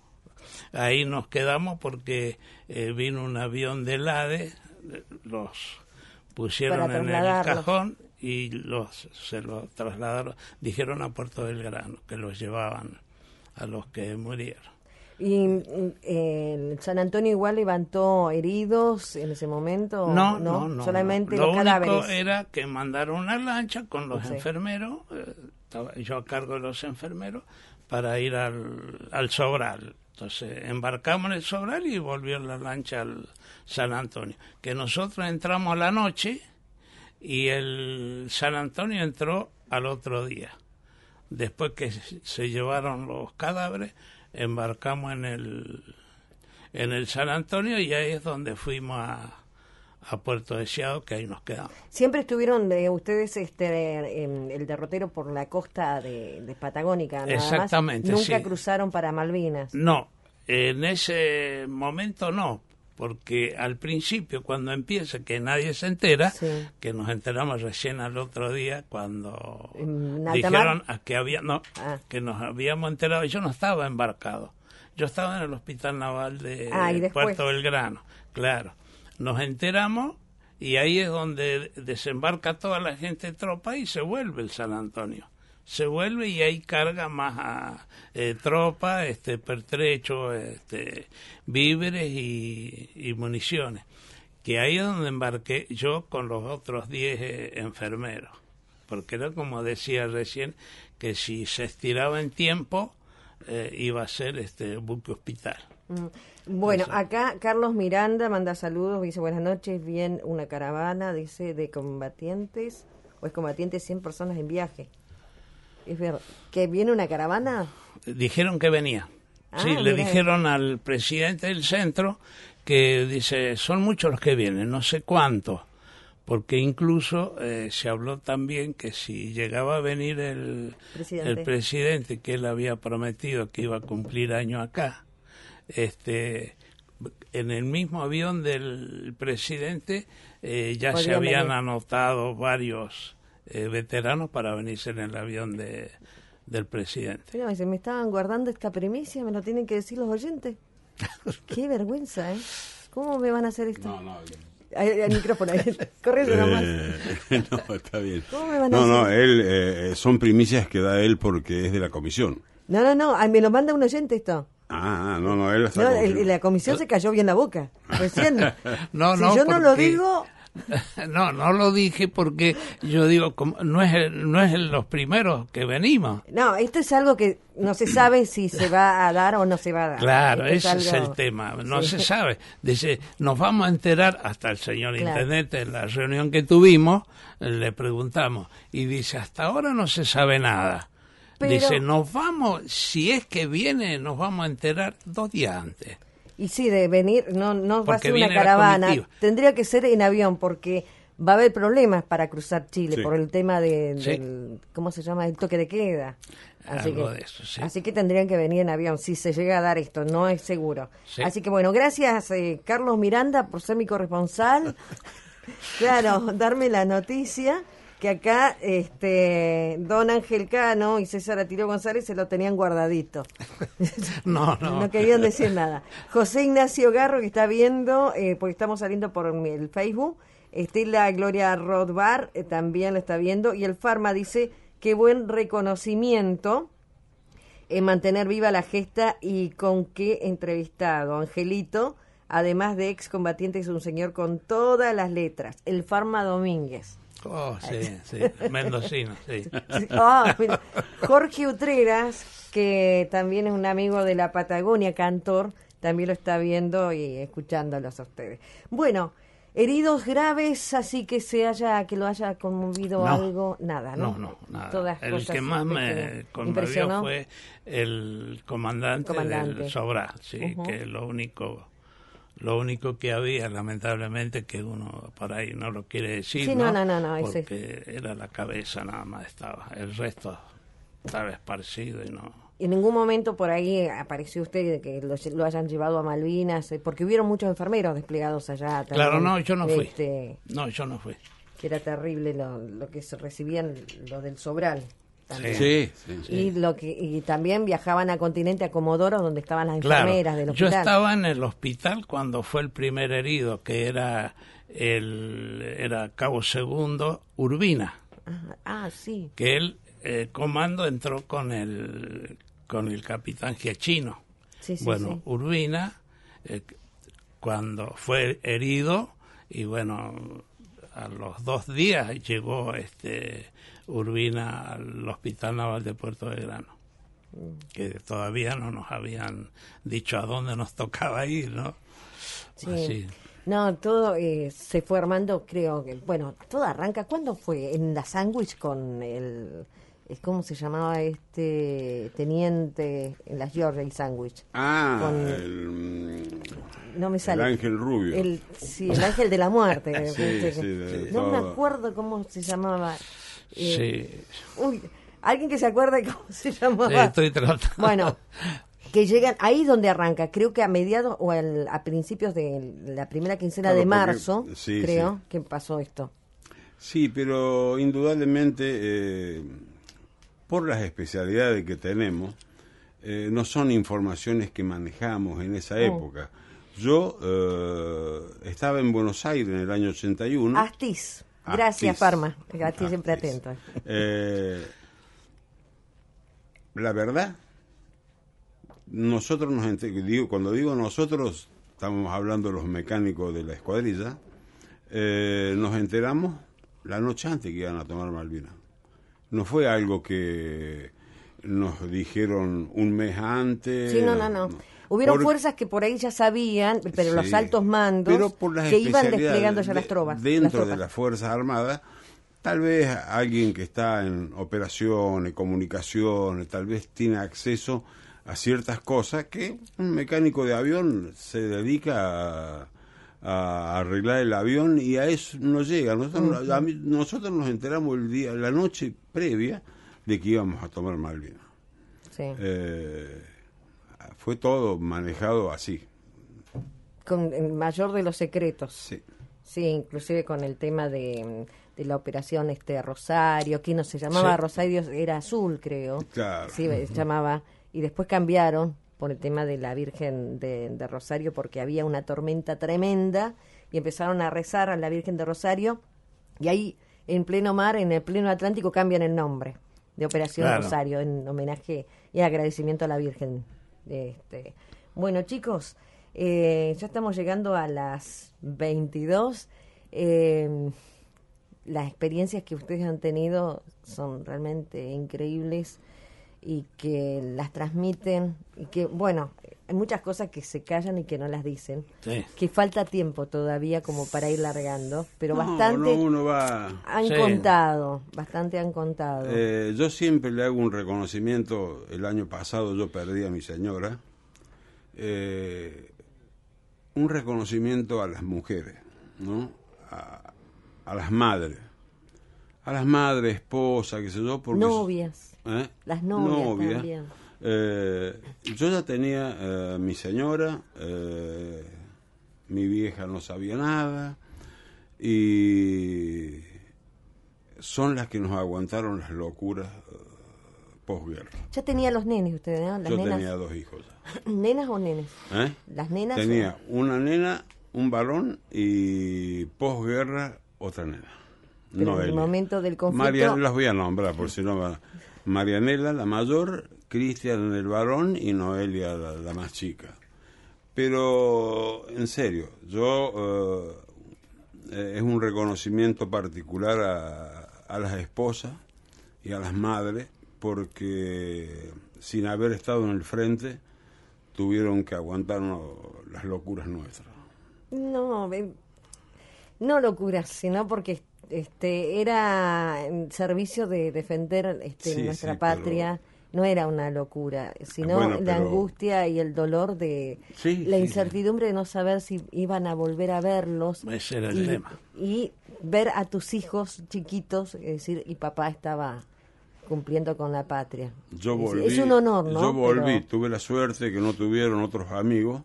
Speaker 4: Ahí nos quedamos porque eh, vino un avión del A D E, los pusieron en el cajón y los se los trasladaron, dijeron a Puerto Belgrano, que los llevaban a los que murieron.
Speaker 2: ¿Y eh, San Antonio igual levantó heridos en ese momento?
Speaker 4: No, no, no. no
Speaker 2: solamente
Speaker 4: no.
Speaker 2: los
Speaker 4: Lo
Speaker 2: cadáveres.
Speaker 4: único era que mandaron una lancha con los sí. enfermeros, eh, estaba yo a cargo de los enfermeros, para ir al, al Sobral. Entonces embarcamos en el Sobral y volvió la lancha al San Antonio. Que nosotros entramos a la noche y el San Antonio entró al otro día. Después que se llevaron los cadáveres, embarcamos en el en el San Antonio y ahí es donde fuimos a, a Puerto Deseado, que ahí nos quedamos.
Speaker 2: Siempre estuvieron de ustedes este en el derrotero por la costa de, de Patagónica, nada
Speaker 4: exactamente,
Speaker 2: más. Nunca
Speaker 4: sí.
Speaker 2: cruzaron para Malvinas.
Speaker 4: No, en ese momento no, porque al principio, cuando empieza, que nadie se entera, sí. que nos enteramos recién al otro día cuando dijeron a que había no ah. que nos habíamos enterado. Yo no estaba embarcado, yo estaba en el Hospital Naval de
Speaker 2: ah,
Speaker 4: Puerto Belgrano, claro. Nos enteramos y ahí es donde desembarca toda la gente de tropa y se vuelve el San Antonio. Se vuelve y ahí carga más a eh, tropa, este pertrecho, este víveres y, y municiones. Que ahí es donde embarqué yo con los otros diez eh, enfermeros. Porque era como decía recién, que si se estiraba en tiempo, eh, iba a ser este buque hospital.
Speaker 2: Mm. Bueno, acá Carlos Miranda manda saludos, dice buenas noches, bien una caravana, dice, de combatientes, o es combatientes cien personas en viaje. ¿Es verdad que viene una caravana?
Speaker 4: Dijeron que venía. Ah, sí, mira. Le dijeron al presidente del centro que dice, son muchos los que vienen, no sé cuántos, porque incluso eh, se habló también que si llegaba a venir el presidente. el presidente que él había prometido que iba a cumplir año acá, este en el mismo avión del presidente eh, ya se habían venir. anotado varios eh, veteranos para venirse en el avión de del presidente.
Speaker 2: Pero se me estaban guardando esta primicia, me lo tienen que decir los oyentes. Qué vergüenza, ¿eh? ¿Cómo me van a hacer esto?
Speaker 3: No, no.
Speaker 2: Ahí, el micrófono, ahí. Corre nomás.
Speaker 3: Eh, no, está bien.
Speaker 2: ¿Cómo me van
Speaker 3: no,
Speaker 2: a
Speaker 3: no,
Speaker 2: hacer?
Speaker 3: él, eh, son primicias que da él porque es de la comisión.
Speaker 2: No, no, no, ay, me lo manda un oyente esto.
Speaker 3: Ah, no, no, él está
Speaker 2: no, el, la comisión se cayó bien la boca. Recién.
Speaker 4: no,
Speaker 2: si
Speaker 4: no,
Speaker 2: yo no
Speaker 4: porque...
Speaker 2: lo digo...
Speaker 4: No, no lo dije porque yo digo, como no es el, no es el, los primeros que venimos.
Speaker 2: No, esto es algo que no se sabe si se va a dar o no se va a dar.
Speaker 4: Claro,
Speaker 2: esto
Speaker 4: ese
Speaker 2: es,
Speaker 4: es
Speaker 2: algo...
Speaker 4: el tema, no
Speaker 2: sí.
Speaker 4: se sabe. Dice, nos vamos a enterar, hasta el señor
Speaker 2: claro.
Speaker 4: intendente en la reunión que tuvimos, le preguntamos, y dice, hasta ahora no se sabe nada. Pero... Dice, nos vamos, si es que viene, nos vamos a enterar dos días antes.
Speaker 2: Y sí, de venir, no, no va a
Speaker 4: Porque
Speaker 2: ser una caravana, tendría que ser en avión porque va a haber problemas para cruzar Chile
Speaker 3: sí.
Speaker 2: por el tema de,
Speaker 4: sí.
Speaker 2: del, ¿cómo se llama? El toque de queda. Así
Speaker 4: Algo
Speaker 2: que,
Speaker 4: de eso, sí.
Speaker 2: así que tendrían que venir en avión, si se llega a dar esto, no es seguro.
Speaker 4: Sí.
Speaker 2: Así que bueno, gracias eh, Carlos Miranda por ser mi corresponsal. Claro, darme la noticia. Que acá este don Ángel Cano y César Atilio González se lo tenían guardadito.
Speaker 4: No, no.
Speaker 2: No querían decir nada. José Ignacio Garro, que está viendo, eh, porque estamos saliendo por el Facebook. Estela Gloria Rodbar eh, también lo está viendo. Y el Farma dice que buen reconocimiento en mantener viva la gesta y con qué entrevistado. Angelito, además de excombatiente, es un señor con todas las letras. El Farma Domínguez.
Speaker 4: Oh, sí, sí, mendocino, sí.
Speaker 2: sí. Oh, mira. Jorge Utreras, que también es un amigo de la Patagonia, cantor, también lo está viendo y escuchándolos a ustedes. Bueno, heridos graves, así que se haya que lo haya conmovido
Speaker 4: no,
Speaker 2: algo, nada, ¿no?
Speaker 4: No, no, nada.
Speaker 2: Todas
Speaker 4: el
Speaker 2: cosas
Speaker 4: que más me conmovió fue el comandante, comandante. del Sobral, sí, uh-huh. que lo único... Lo único que había, lamentablemente, que uno por ahí no lo quiere decir,
Speaker 2: sí,
Speaker 4: ¿no?
Speaker 2: no, no, no,
Speaker 4: porque
Speaker 2: ese...
Speaker 4: era la cabeza nada más estaba, el resto estaba esparcido y no...
Speaker 2: En ningún momento por ahí apareció usted que lo, lo hayan llevado a Malvinas, porque hubieron muchos enfermeros desplegados allá. También,
Speaker 4: claro, no, yo no fui.
Speaker 2: Este,
Speaker 4: no, yo no fui.
Speaker 2: Que era terrible lo, lo que se recibían, lo del Sobral.
Speaker 3: Sí, sí, sí.
Speaker 2: Y lo que y también viajaban a Continente, a Comodoro, donde estaban las enfermeras
Speaker 4: claro,
Speaker 2: del hospital.
Speaker 4: Yo estaba en el hospital cuando fue el primer herido, que era el era Cabo Segundo Urbina.
Speaker 2: Ah, ah sí.
Speaker 4: Que el eh, comando entró con el con el capitán Giachino.
Speaker 2: Sí, sí,
Speaker 4: bueno,
Speaker 2: sí.
Speaker 4: Urbina eh, cuando fue herido y bueno, a los dos días llegó este Urbina al Hospital Naval de Puerto Belgrano, que todavía no nos habían dicho a dónde nos tocaba ir, ¿no?
Speaker 2: Sí.
Speaker 4: Así.
Speaker 2: No, todo eh, se fue armando, creo que, bueno, todo arranca, ¿cuándo fue? En la Sandwich con el, ¿cómo se llamaba este teniente en las Georgia y Sandwich?
Speaker 3: Ah,
Speaker 2: con,
Speaker 3: el,
Speaker 2: no me sale.
Speaker 3: el ángel rubio.
Speaker 2: El, sí, el ángel de la muerte.
Speaker 3: sí,
Speaker 2: que,
Speaker 3: sí, de,
Speaker 2: no
Speaker 3: todo.
Speaker 2: me acuerdo cómo se llamaba.
Speaker 4: Eh,
Speaker 2: sí. Uy, alguien que se acuerde cómo se llamaba.
Speaker 4: Sí, estoy tratando.
Speaker 2: Bueno, que llegan, ahí es donde arranca, creo que a mediados o al, a principios de la primera quincena
Speaker 3: claro,
Speaker 2: de
Speaker 3: porque,
Speaker 2: marzo,
Speaker 3: sí,
Speaker 2: creo
Speaker 3: sí.
Speaker 2: que pasó esto.
Speaker 3: Sí, pero indudablemente, eh, por las especialidades que tenemos, eh, no son informaciones que manejamos en esa época. Oh. Yo eh, estaba en Buenos Aires en el año ochenta y uno.
Speaker 2: Astiz. Gracias,
Speaker 3: Astiz.
Speaker 2: Parma. Astiz siempre
Speaker 3: Astiz.
Speaker 2: atento.
Speaker 3: Eh, la verdad, nosotros nos ent- digo, cuando digo nosotros, estamos hablando de los mecánicos de la escuadrilla, eh, nos enteramos la noche antes que iban a tomar Malvinas. No fue algo que nos dijeron un mes antes.
Speaker 2: Sí, no, no, no. no. Hubieron por, fuerzas que por ahí ya sabían, pero sí, los altos mandos
Speaker 3: pero por las
Speaker 2: que iban desplegando ya de, las tropas.
Speaker 3: Dentro
Speaker 2: las tropas.
Speaker 3: de las Fuerzas Armadas, tal vez alguien que está en operaciones, comunicaciones, tal vez tiene acceso a ciertas cosas que un mecánico de avión se dedica a, a arreglar el avión y a eso no llega. Nosotros, a mí, nosotros nos enteramos el día, la noche previa de que íbamos a tomar Malvinas.
Speaker 2: Sí.
Speaker 3: Eh, fue todo manejado así.
Speaker 2: Con el mayor de los secretos.
Speaker 3: Sí.
Speaker 2: Sí, inclusive con el tema de, de la operación este Rosario, que no se llamaba
Speaker 3: Sí.
Speaker 2: Rosario, era Azul, creo.
Speaker 3: Claro.
Speaker 2: Sí, se llamaba. Y después cambiaron por el tema de la Virgen de, de Rosario, porque había una tormenta tremenda y empezaron a rezar a la Virgen de Rosario. Y ahí, en pleno mar, en el pleno Atlántico, cambian el nombre de Operación
Speaker 4: Claro.
Speaker 2: Rosario, en homenaje y agradecimiento a la Virgen. Este. Bueno, chicos, eh, ya estamos llegando a las veintidós. Eh, las experiencias que ustedes han tenido son realmente increíbles y que las transmiten y que, bueno, hay muchas cosas que se callan y que no las dicen,
Speaker 4: Sí.
Speaker 2: que falta tiempo todavía como para ir largando, pero
Speaker 3: No,
Speaker 2: bastante
Speaker 3: no, uno va...
Speaker 2: han
Speaker 4: Sí.
Speaker 2: contado, bastante han contado.
Speaker 3: Eh, yo siempre le hago un reconocimiento. El año pasado yo perdí a mi señora. Eh, un reconocimiento a las mujeres, ¿no? A, a las madres. A las madres, esposas, qué sé yo. Porque
Speaker 2: Novias.
Speaker 3: ¿Eh?
Speaker 2: Las novias
Speaker 3: Novia.
Speaker 2: también.
Speaker 3: Eh, yo ya tenía eh, mi señora, eh, mi vieja no sabía nada, y son las que nos aguantaron las locuras eh, posguerra.
Speaker 2: Ya tenía los nenes ustedes, ¿no? Las
Speaker 3: Yo
Speaker 2: nenas.
Speaker 3: tenía dos hijos ya.
Speaker 2: ¿Nenas o nenes?
Speaker 3: ¿Eh?
Speaker 2: Las nenas.
Speaker 3: Tenía una nena, un varón, y posguerra otra nena.
Speaker 2: Pero en el
Speaker 3: Noelia.
Speaker 2: momento del conflicto-
Speaker 3: María, las voy a nombrar por si no va. Marianela, la mayor, Cristian, el varón, y Noelia, la, la más chica. Pero, en serio, yo eh, es un reconocimiento particular a, a las esposas y a las madres, porque sin haber estado en el frente tuvieron que aguantarnos las locuras nuestras.
Speaker 2: No, eh, no locuras, sino porque este era en servicio de defender este,
Speaker 3: Sí,
Speaker 2: nuestra
Speaker 3: sí,
Speaker 2: patria.
Speaker 3: pero-
Speaker 2: No era una locura, sino
Speaker 3: Bueno,
Speaker 2: la
Speaker 3: pero-
Speaker 2: angustia y el dolor de
Speaker 3: Sí,
Speaker 2: la
Speaker 3: sí,
Speaker 2: incertidumbre de no saber si iban a volver a verlos.
Speaker 4: Ese era el
Speaker 2: y,
Speaker 4: dilema.
Speaker 2: y ver a tus hijos chiquitos, es decir, y papá estaba cumpliendo con la patria.
Speaker 3: Yo
Speaker 2: Es-
Speaker 3: volví,
Speaker 2: es un honor, ¿no?
Speaker 3: Yo volví,
Speaker 2: Pero-
Speaker 3: tuve la suerte que no tuvieron otros amigos.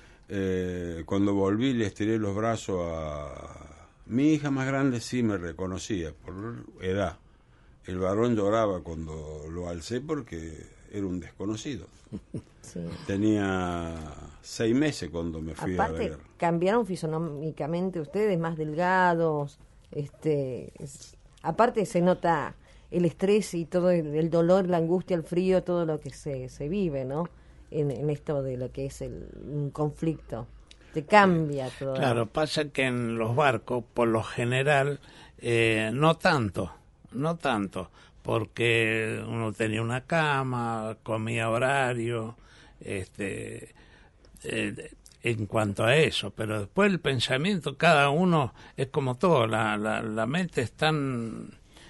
Speaker 3: Eh, cuando volví le estiré los brazos a mi hija más grande, sí me reconocía por edad. El varón lloraba cuando lo alcé porque era un desconocido.
Speaker 2: Sí.
Speaker 3: Tenía seis meses cuando me fui a
Speaker 2: Aparte,
Speaker 3: ver.
Speaker 2: cambiaron fisonómicamente ustedes, más delgados. Este, es- aparte se nota el estrés y todo el, el dolor, la angustia, el frío, todo lo que se, se vive, ¿no? En, en esto de lo que es el un conflicto. Te cambia todo.
Speaker 4: Claro, pasa que en los barcos, por lo general, eh, no tanto, no tanto, porque uno tenía una cama, comía horario, este, eh, en cuanto a eso, pero después el pensamiento, cada uno es como todo, la, la, la mente es tan,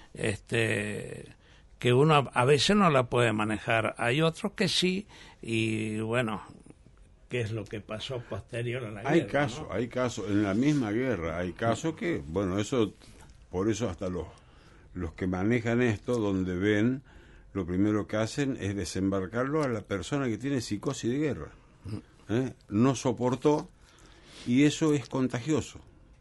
Speaker 4: este, que uno a, a veces no la puede manejar, hay otros que sí, y bueno, ¿qué es lo que pasó posterior a la
Speaker 3: Hay
Speaker 4: guerra?
Speaker 3: casos,
Speaker 4: ¿no?
Speaker 3: hay casos, en la misma guerra, hay casos que, bueno, eso, por eso hasta los, los que manejan esto, donde ven, lo primero que hacen es desembarcarlo a la persona que tiene psicosis de guerra. ¿Eh? No soportó, y eso es contagioso.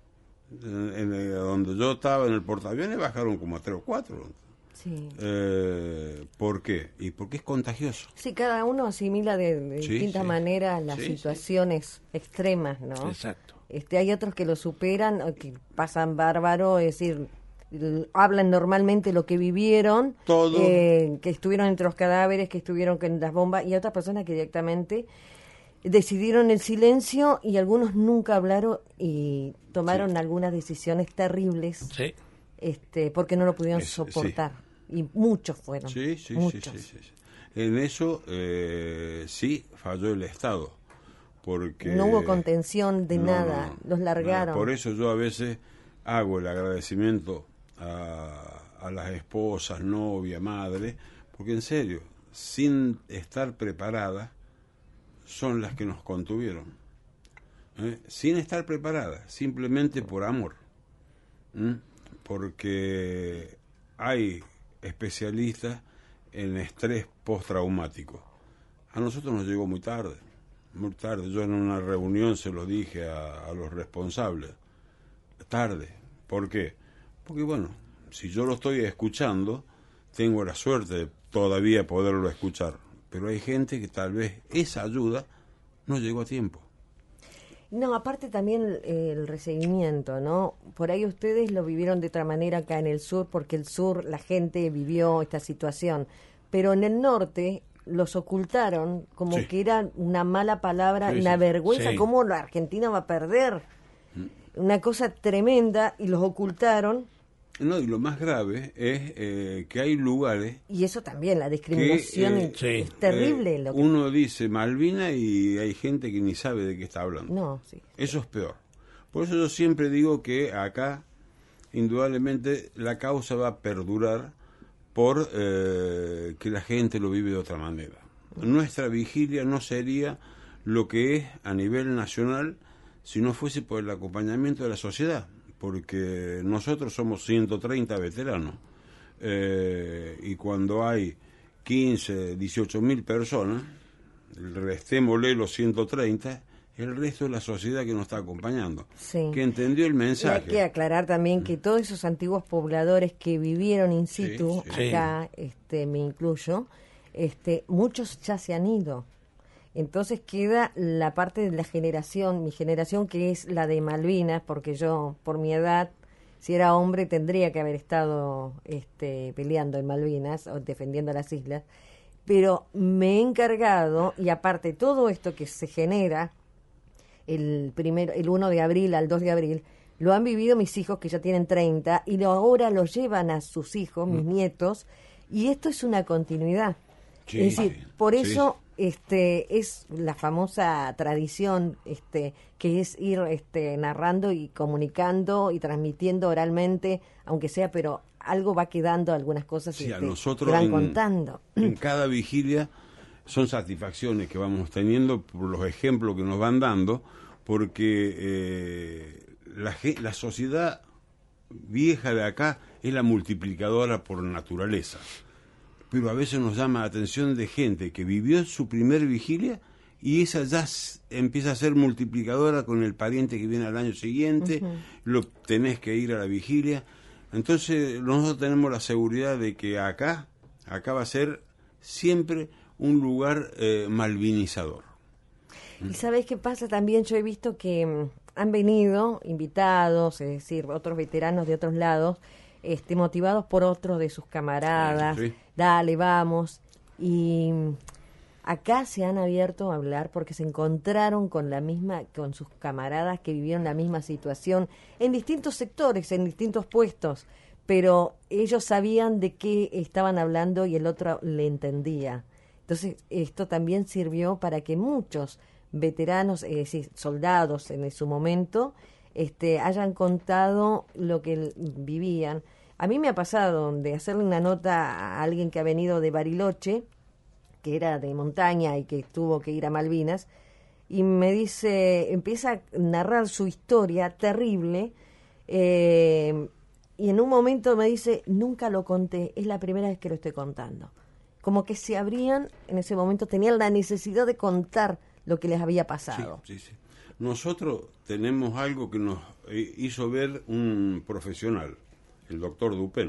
Speaker 3: En, en el- donde yo estaba en el portaaviones bajaron como a tres o cuatro.
Speaker 2: Sí.
Speaker 3: Eh, ¿Por qué? Y porque es contagioso.
Speaker 2: Sí, cada uno asimila de, de
Speaker 3: Sí,
Speaker 2: distintas
Speaker 3: sí.
Speaker 2: maneras las
Speaker 3: Sí, sí.
Speaker 2: situaciones extremas, ¿no?
Speaker 4: Exacto.
Speaker 2: Este, hay otros que lo superan, o que pasan bárbaro, es decir, l- hablan normalmente lo que vivieron,
Speaker 3: Todo.
Speaker 2: eh, que estuvieron entre los cadáveres, que estuvieron con las bombas, y otras personas que directamente decidieron el silencio y algunos nunca hablaron y tomaron
Speaker 3: Sí.
Speaker 2: algunas decisiones terribles,
Speaker 4: Sí.
Speaker 2: este, porque no lo pudieron
Speaker 3: Es- sí.
Speaker 2: soportar. Y muchos fueron.
Speaker 3: Sí, sí, sí,
Speaker 2: muchos.
Speaker 3: sí, sí, sí. En eso eh, sí falló el Estado, porque
Speaker 2: No hubo contención de
Speaker 3: No,
Speaker 2: nada,
Speaker 3: no, no,
Speaker 2: los largaron.
Speaker 3: nada. Por eso yo a veces hago el agradecimiento a, a las esposas, novia, madre, porque en serio, sin estar preparadas, son las que nos contuvieron. ¿eh? Sin estar preparada, simplemente por amor. ¿Mm? Porque hay especialistas en estrés postraumático. A nosotros nos llegó muy tarde, muy tarde. Yo en una reunión se lo dije a, a los responsables. Tarde. ¿Por qué? Porque bueno, si yo lo estoy escuchando, tengo la suerte de todavía poderlo escuchar. Pero hay gente que tal vez esa ayuda no llegó a tiempo.
Speaker 2: No, aparte también el, el recibimiento, ¿no? Por ahí ustedes lo vivieron de otra manera acá en el sur, porque el sur la gente vivió esta situación. Pero en el norte los ocultaron como
Speaker 3: sí.
Speaker 2: que era una mala palabra,
Speaker 3: sí,
Speaker 2: una
Speaker 3: sí.
Speaker 2: vergüenza,
Speaker 4: Sí.
Speaker 2: cómo la Argentina va a perder. Mm. Una cosa tremenda, y los ocultaron.
Speaker 3: No, y lo más grave es eh, que hay lugares...
Speaker 2: Y eso también, la discriminación
Speaker 3: que, eh,
Speaker 2: es,
Speaker 4: sí.
Speaker 2: es terrible.
Speaker 3: eh,
Speaker 2: lo que...
Speaker 3: Uno dice Malvina y hay gente que ni sabe de qué está hablando.
Speaker 2: No, sí.
Speaker 3: Eso es peor. Por eso yo siempre digo que acá, indudablemente, la causa va a perdurar por eh, que la gente lo vive de otra manera. Nuestra vigilia no sería lo que es a nivel nacional si no fuese por el acompañamiento de la sociedad, porque nosotros somos ciento treinta veteranos, eh, y cuando hay quince, dieciocho mil personas, restémosle los ciento treinta, el resto de la sociedad que nos está acompañando,
Speaker 2: Sí.
Speaker 3: que entendió el
Speaker 2: Y
Speaker 3: mensaje.
Speaker 2: hay que aclarar también que todos esos antiguos pobladores que vivieron in situ,
Speaker 3: Sí, sí.
Speaker 2: acá, este, me incluyo, este, muchos ya se han ido. Entonces queda la parte de la generación, mi generación, que es la de Malvinas, porque yo, por mi edad, si era hombre, tendría que haber estado este, peleando en Malvinas o defendiendo las islas. Pero me he encargado, y aparte todo esto que se genera el primero, el uno de abril al dos de abril, lo han vivido mis hijos, que ya tienen treinta, y lo, ahora lo llevan a sus hijos, mis nietos, y esto es una continuidad.
Speaker 3: Sí,
Speaker 2: es decir, por
Speaker 3: sí.
Speaker 2: eso este es la famosa tradición este que es ir este narrando y comunicando y transmitiendo oralmente, aunque sea, pero algo va quedando, algunas cosas
Speaker 3: Sí,
Speaker 2: este,
Speaker 3: a nosotros
Speaker 2: que van
Speaker 3: en,
Speaker 2: contando.
Speaker 3: en cada vigilia son satisfacciones que vamos teniendo por los ejemplos que nos van dando, porque eh, la, ge- la sociedad vieja de acá es la multiplicadora por naturaleza. Pero a veces nos llama la atención de gente que vivió su primer vigilia y esa ya s- empieza a ser multiplicadora con el pariente que viene al año siguiente, uh-huh. Lo tenés que ir a la vigilia. Entonces nosotros tenemos la seguridad de que acá, acá va a ser siempre un lugar eh, malvinizador.
Speaker 2: Y ¿sabés qué pasa también? Yo he visto que mm, han venido invitados, es decir, otros veteranos de otros lados, este, motivados por otros de sus camaradas,
Speaker 3: Sí, sí.
Speaker 2: Dale, vamos, y mm, acá se han abierto a hablar porque se encontraron con la misma, con sus camaradas que vivieron la misma situación en distintos sectores, en distintos puestos, pero ellos sabían de qué estaban hablando y el otro le entendía. Entonces, esto también sirvió para que muchos veteranos, es decir, soldados en su momento, este, hayan contado lo que vivían. A mí me ha pasado de hacerle una nota a alguien que ha venido de Bariloche, que era de montaña y que tuvo que ir a Malvinas, y me dice, empieza a narrar su historia terrible, eh, y en un momento me dice, nunca lo conté, es la primera vez que lo estoy contando. Como que se abrían, en ese momento tenían la necesidad de contar lo que les había pasado.
Speaker 3: Sí, sí, sí. Nosotros tenemos algo que nos hizo ver un profesional, el doctor Dupen.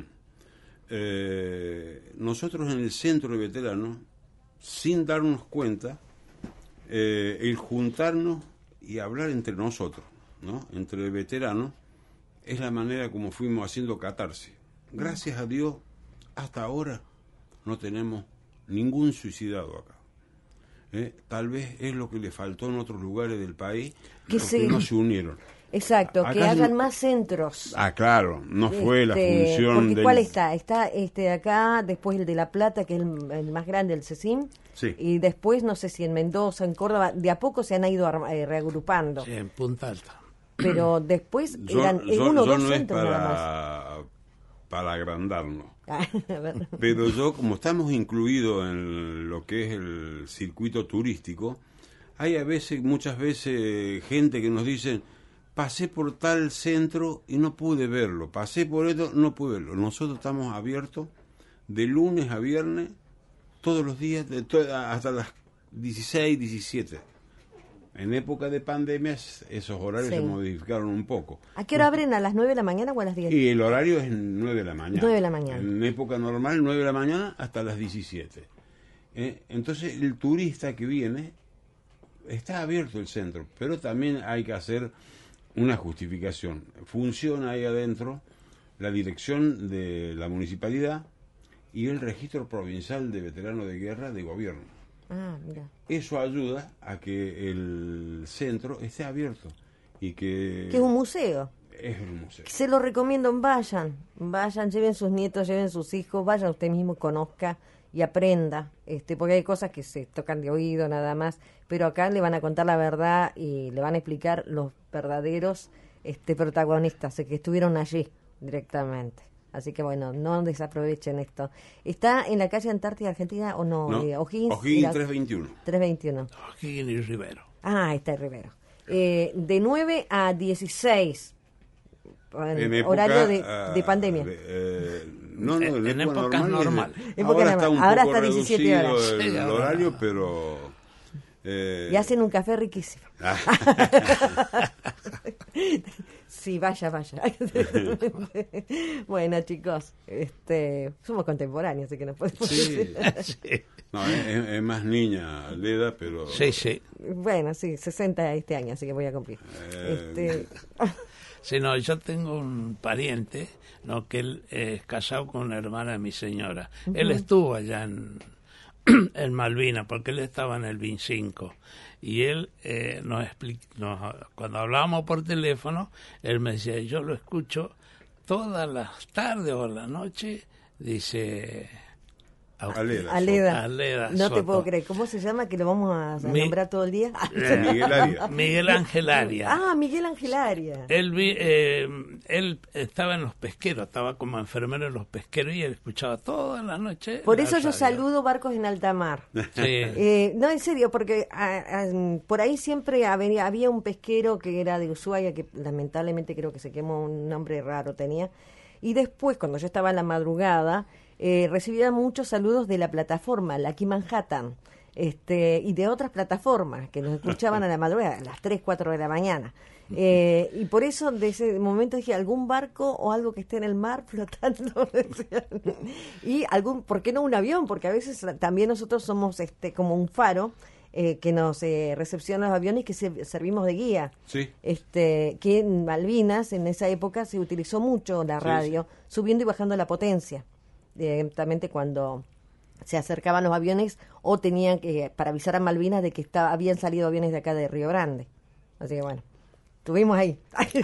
Speaker 3: Eh, nosotros en el centro de veteranos, sin darnos cuenta, eh, el juntarnos y hablar entre nosotros, ¿no? Entre veteranos, es la manera como fuimos haciendo catarsis. Gracias a Dios, hasta ahora no tenemos ningún suicidado acá. ¿Eh? Tal vez es lo que le faltó en otros lugares del país,
Speaker 2: que,
Speaker 3: los
Speaker 2: se...
Speaker 3: que no se unieron.
Speaker 2: Exacto,
Speaker 3: Acá
Speaker 2: que hagan
Speaker 3: no...
Speaker 2: más centros.
Speaker 3: Ah, claro, no fue
Speaker 2: este,
Speaker 3: la función
Speaker 2: porque
Speaker 3: del...
Speaker 2: ¿cuál está? Está este acá, después el de La Plata, que es el, el más grande, el CECIM,
Speaker 3: sí.
Speaker 2: Y después, no sé si en Mendoza, en Córdoba, de a poco se han ido eh, reagrupando.
Speaker 4: Sí, en Punta Alta.
Speaker 2: Pero después
Speaker 3: yo,
Speaker 2: eran
Speaker 3: yo,
Speaker 2: uno o
Speaker 3: yo
Speaker 2: dos
Speaker 3: no
Speaker 2: centros
Speaker 3: es para,
Speaker 2: nada más.
Speaker 3: para agrandarnos. Pero yo, como estamos incluidos en lo que es el circuito turístico, hay a veces, muchas veces, gente que nos dicen, pasé por tal centro y no pude verlo, pasé por esto, no pude verlo. Nosotros estamos abiertos de lunes a viernes, todos los días, de to- hasta las dieciséis, diecisiete. En época de pandemia esos horarios
Speaker 2: Sí.
Speaker 3: se modificaron un poco.
Speaker 2: ¿A qué hora abren? ¿A las nueve de la mañana o a las diez?
Speaker 3: Y el horario es nueve de la mañana.
Speaker 2: nueve de la mañana.
Speaker 3: En época normal, nueve de la mañana hasta las diecisiete. Eh, entonces, el turista que viene, está abierto el centro, pero también hay que hacer una justificación. Funciona ahí adentro la dirección de la municipalidad y el registro provincial de veteranos de guerra de gobierno.
Speaker 2: Ah, mira.
Speaker 3: Eso ayuda a que el centro esté abierto y que...
Speaker 2: Que es un museo.
Speaker 3: Es un museo.
Speaker 2: Se lo recomiendo, vayan, vayan, lleven sus nietos, lleven sus hijos, vayan usted mismo, conozca y aprenda, este, porque hay cosas que se tocan de oído nada más, pero acá le van a contar la verdad y le van a explicar los verdaderos este, protagonistas que estuvieron allí directamente. Así que bueno, no desaprovechen esto. ¿Está en la calle Antártida Argentina o no?
Speaker 3: No,
Speaker 2: Eh, O'Higgins,
Speaker 3: O'Higgins
Speaker 2: la-
Speaker 3: trescientos veintiuno.
Speaker 2: trescientos veintiuno.
Speaker 4: O'Higgins y Rivero.
Speaker 2: Ah, ahí está el Rivero. Eh, de nueve a dieciséis, en
Speaker 3: En época,
Speaker 2: horario de,
Speaker 3: ah,
Speaker 2: de pandemia.
Speaker 3: de, eh, no, no,
Speaker 4: En-
Speaker 3: en,
Speaker 4: en
Speaker 3: época
Speaker 4: épocas
Speaker 3: normal.
Speaker 4: normales.
Speaker 3: desde-
Speaker 2: Época
Speaker 3: ahora está un
Speaker 2: normal. Ahora
Speaker 3: poco
Speaker 2: está diecisiete
Speaker 3: reducido
Speaker 2: horas.
Speaker 3: el
Speaker 4: Sí, ahora
Speaker 3: horario,
Speaker 4: no.
Speaker 3: pero... eh,
Speaker 2: Y hacen un café riquísimo.
Speaker 3: ah,
Speaker 2: Sí, vaya, vaya. Bueno, chicos, este, somos contemporáneos, así que nos podemos
Speaker 3: sí,
Speaker 2: decir.
Speaker 4: Sí,
Speaker 3: no, es, es más niña Leda, pero...
Speaker 4: sí, sí.
Speaker 2: Bueno, sí, sesenta este año, así que voy a cumplir.
Speaker 3: Eh,
Speaker 2: Este,
Speaker 4: Sí, no, yo tengo un pariente, no, que él es casado con una hermana de mi señora. Él estuvo allá en, en Malvinas, porque él estaba en el veinticinco. Y él eh, nos explicó, cuando hablábamos por teléfono, él me decía, yo lo escucho todas las tardes o la noche, dice...
Speaker 3: Aleda,
Speaker 2: Aleda.
Speaker 4: Aleda
Speaker 2: No te
Speaker 4: Soto.
Speaker 2: puedo creer. ¿Cómo se llama? Que lo vamos a
Speaker 4: Mi-
Speaker 2: nombrar todo el día.
Speaker 3: Eh, Miguel Arias.
Speaker 4: Miguel Ángel Arias.
Speaker 2: Ah, Miguel Ángel Arias.
Speaker 4: Él, vi, eh, él estaba en los pesqueros, estaba como enfermero en los pesqueros y él escuchaba toda la noche.
Speaker 2: Por
Speaker 4: la
Speaker 2: eso yo
Speaker 4: radio.
Speaker 2: saludo barcos en alta mar.
Speaker 4: Sí.
Speaker 2: Eh, no, en serio, porque a- a- por ahí siempre había, había un pesquero que era de Ushuaia, que lamentablemente creo que se quemó, un nombre raro tenía. Y después, cuando yo estaba en la madrugada, eh, recibía muchos saludos de la plataforma, la Aquí Manhattan, este, y de otras plataformas que nos escuchaban a la madrugada, a las tres, cuatro de la mañana. Eh, y por eso, de ese momento dije, algún barco o algo que esté en el mar flotando. decían. Y algún, ¿por qué no un avión? Porque a veces también nosotros somos este como un faro eh, que nos eh, recepciona los aviones y que se- servimos de guía.
Speaker 3: Sí.
Speaker 2: Este, que en Malvinas, en esa época, se utilizó mucho la
Speaker 3: Sí,
Speaker 2: radio, subiendo y bajando la potencia. Directamente cuando se acercaban los aviones o tenían que, para avisar a Malvinas de que estaba, habían salido aviones de acá de Río Grande. Así que bueno, estuvimos ahí.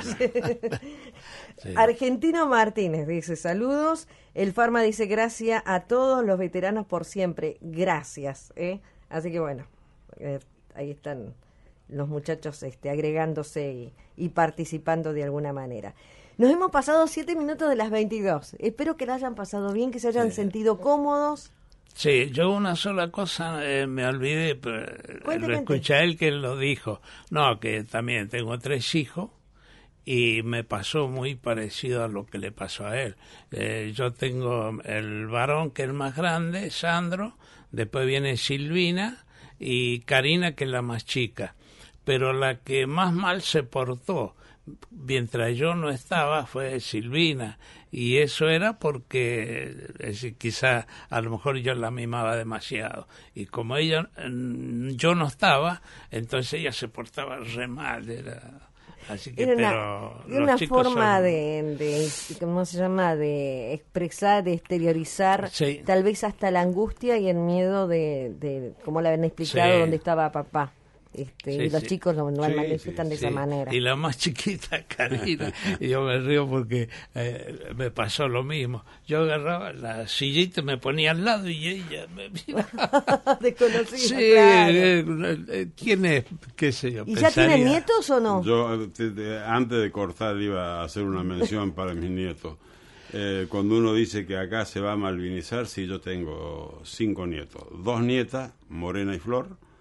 Speaker 4: Sí.
Speaker 2: Argentino Martínez dice, saludos. El Farma dice, gracias a todos los veteranos por siempre. Gracias. ¿eh? Así que bueno, eh, ahí están los muchachos este, agregándose y, y participando de alguna manera. Nos hemos pasado siete minutos de las veintidós. Espero que la hayan pasado bien, que se hayan
Speaker 4: Sí.
Speaker 2: sentido cómodos.
Speaker 4: Sí, yo una sola cosa eh, me olvidé, pero eh,
Speaker 2: Cuente,
Speaker 4: lo
Speaker 2: cuente.
Speaker 4: escuché a él que él lo dijo. No, que también tengo tres hijos y me pasó muy parecido a lo que le pasó a él. Eh, yo tengo el varón que es el más grande, Sandro, después viene Silvina y Karina, que es la más chica. Pero la que más mal se portó mientras yo no estaba fue Silvina, y eso era porque es decir, quizá a lo mejor yo la mimaba demasiado, y como ella mm, yo no estaba, entonces ella se portaba re mal, era así que
Speaker 2: Era una,
Speaker 4: pero
Speaker 2: era
Speaker 4: los
Speaker 2: una
Speaker 4: chicos
Speaker 2: forma
Speaker 4: son-
Speaker 2: de, de, ¿cómo se llama?, de expresar, de exteriorizar,
Speaker 4: Sí.
Speaker 2: tal vez hasta la angustia y el miedo de, de como le habían explicado,
Speaker 4: Sí.
Speaker 2: dónde estaba papá. Este,
Speaker 4: Sí,
Speaker 2: y los
Speaker 4: sí.
Speaker 2: chicos lo, lo
Speaker 3: Sí,
Speaker 2: manifiestan
Speaker 3: sí,
Speaker 2: de
Speaker 4: Sí,
Speaker 2: esa manera.
Speaker 4: y la más chiquita, Karina, y yo me río porque eh, me pasó lo mismo. Yo agarraba la sillita, me ponía al lado y ella me miraba.
Speaker 2: Desconocida,
Speaker 4: Sí,
Speaker 2: claro.
Speaker 4: eh, eh, ¿quién es? ¿Qué sé yo?
Speaker 2: ¿Y ya tienen
Speaker 4: pensaría.
Speaker 2: nietos o no?
Speaker 3: Yo, te- te- antes de cortar, iba a hacer una mención para mis nietos. Eh, cuando uno dice que acá se va a malvinizar, sí, yo tengo cinco nietos. Dos nietas, Morena y Flor,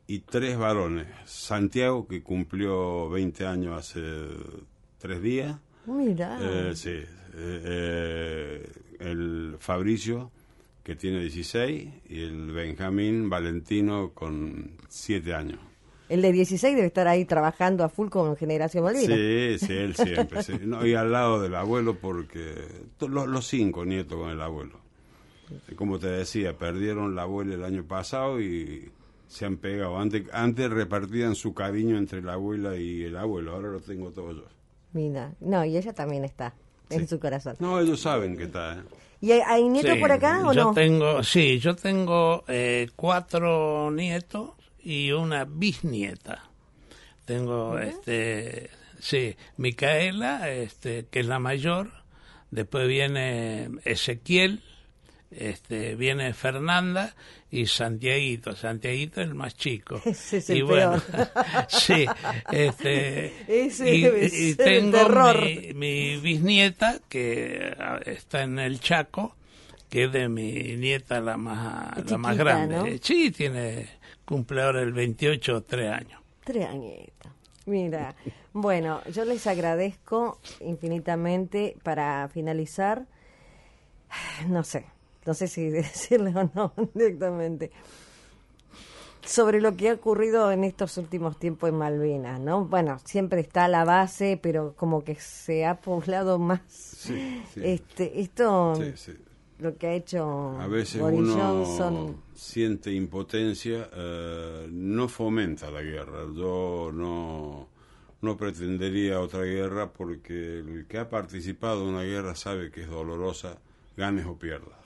Speaker 3: y tres varones. Santiago, que cumplió veinte años hace tres días.
Speaker 2: Mira.
Speaker 3: Eh, sí. Eh, eh, el Fabricio, que tiene dieciséis, y el Benjamín Valentino, con siete años.
Speaker 2: El de dieciséis debe estar ahí trabajando a full con Generación Malvinas.
Speaker 3: Sí, sí, él siempre. Sí. No, y al lado del abuelo, porque to- los, los cinco nietos con el abuelo. Como te decía, perdieron la abuela el año pasado y se han pegado. Antes, antes repartían su cariño entre la abuela y el abuelo, ahora lo tengo todo yo.
Speaker 2: Mira, no, y ella también está en
Speaker 3: Sí.
Speaker 2: su corazón.
Speaker 3: No, ellos saben que está, ¿eh?
Speaker 2: ¿Y hay, hay nietos
Speaker 4: Sí,
Speaker 2: por acá o
Speaker 4: yo
Speaker 2: no?
Speaker 4: Tengo, sí, yo tengo eh, cuatro nietos y una bisnieta. Tengo, este, sí, Micaela, este, que es la mayor, después viene Ezequiel, este, viene Fernanda y Santiaguito. Santiaguito es el más chico.
Speaker 2: Ese es
Speaker 4: y
Speaker 2: el
Speaker 4: bueno,
Speaker 2: peor.
Speaker 4: sí, este,
Speaker 2: Ese
Speaker 4: y,
Speaker 2: debe
Speaker 4: y
Speaker 2: ser el
Speaker 4: tengo
Speaker 2: terror.
Speaker 4: mi, mi bisnieta que ah, está en el Chaco, que es de mi nieta la más,
Speaker 2: Es
Speaker 4: la más
Speaker 2: chiquita,
Speaker 4: grande.
Speaker 2: ¿no?
Speaker 4: Sí, tiene, cumple ahora el veintiocho, tres años.
Speaker 2: Tres añitos. Mira, bueno, yo les agradezco infinitamente. Para finalizar, no sé, no sé si decirle o no directamente, sobre lo que ha ocurrido en estos últimos tiempos en Malvinas, ¿no? Bueno, siempre está la base, pero como que se ha poblado más.
Speaker 3: Sí, sí.
Speaker 2: Este, esto,
Speaker 3: Sí, sí.
Speaker 2: lo que ha hecho
Speaker 3: A veces
Speaker 2: Boris
Speaker 3: uno
Speaker 2: Johnson.
Speaker 3: siente impotencia, eh, no fomenta la guerra. Yo no, no pretendería otra guerra porque el que ha participado en una guerra sabe que es dolorosa, ganes o pierdas.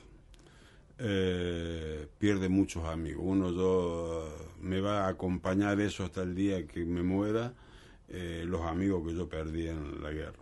Speaker 3: Eh, pierde muchos amigos. Uno, yo, eh, me va a acompañar eso hasta el día que me muera, eh, los amigos que yo perdí en la guerra.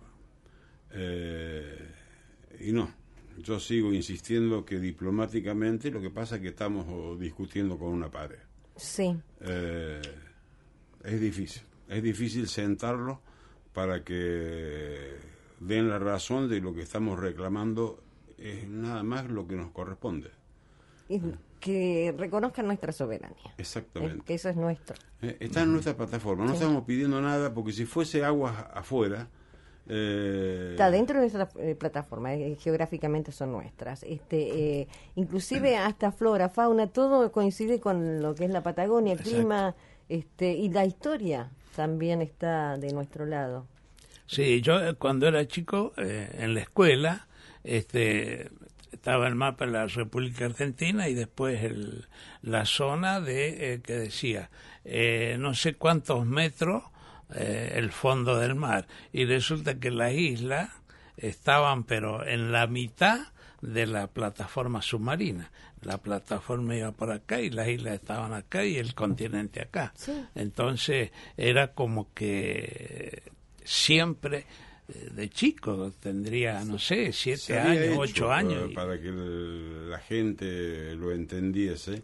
Speaker 3: Eh, y no, yo sigo insistiendo que diplomáticamente lo que pasa es que estamos oh, discutiendo con una pared.
Speaker 2: Sí.
Speaker 3: Eh, es difícil, es difícil sentarlo para que den la razón de lo que estamos reclamando, es nada más lo que nos corresponde.
Speaker 2: Y que reconozcan nuestra soberanía.
Speaker 3: Exactamente.
Speaker 2: Eh, que eso es nuestro.
Speaker 3: Eh, está en nuestra plataforma, no
Speaker 2: Sí.
Speaker 3: estamos pidiendo nada porque si fuese aguas afuera... Eh,
Speaker 2: Está dentro de nuestra eh, plataforma, eh, geográficamente son nuestras. Este, eh, inclusive hasta flora, fauna, todo coincide con lo que es la Patagonia, el
Speaker 4: Exacto.
Speaker 2: clima, este, y la historia también está de nuestro lado.
Speaker 4: Sí, yo eh, cuando era chico, eh, en la escuela, este, estaba el mapa de la República Argentina y después el, la zona de eh, que decía eh, no sé cuántos metros eh, el fondo del mar, y resulta que las islas estaban pero en la mitad de la plataforma submarina. La plataforma iba por acá y las islas estaban acá y el continente acá.
Speaker 2: Sí.
Speaker 4: Entonces era como que siempre eh, de chico, tendría, no sé, siete
Speaker 3: se había
Speaker 4: años,
Speaker 3: hecho,
Speaker 4: ocho años.
Speaker 3: eh, para que el- la gente lo entendiese,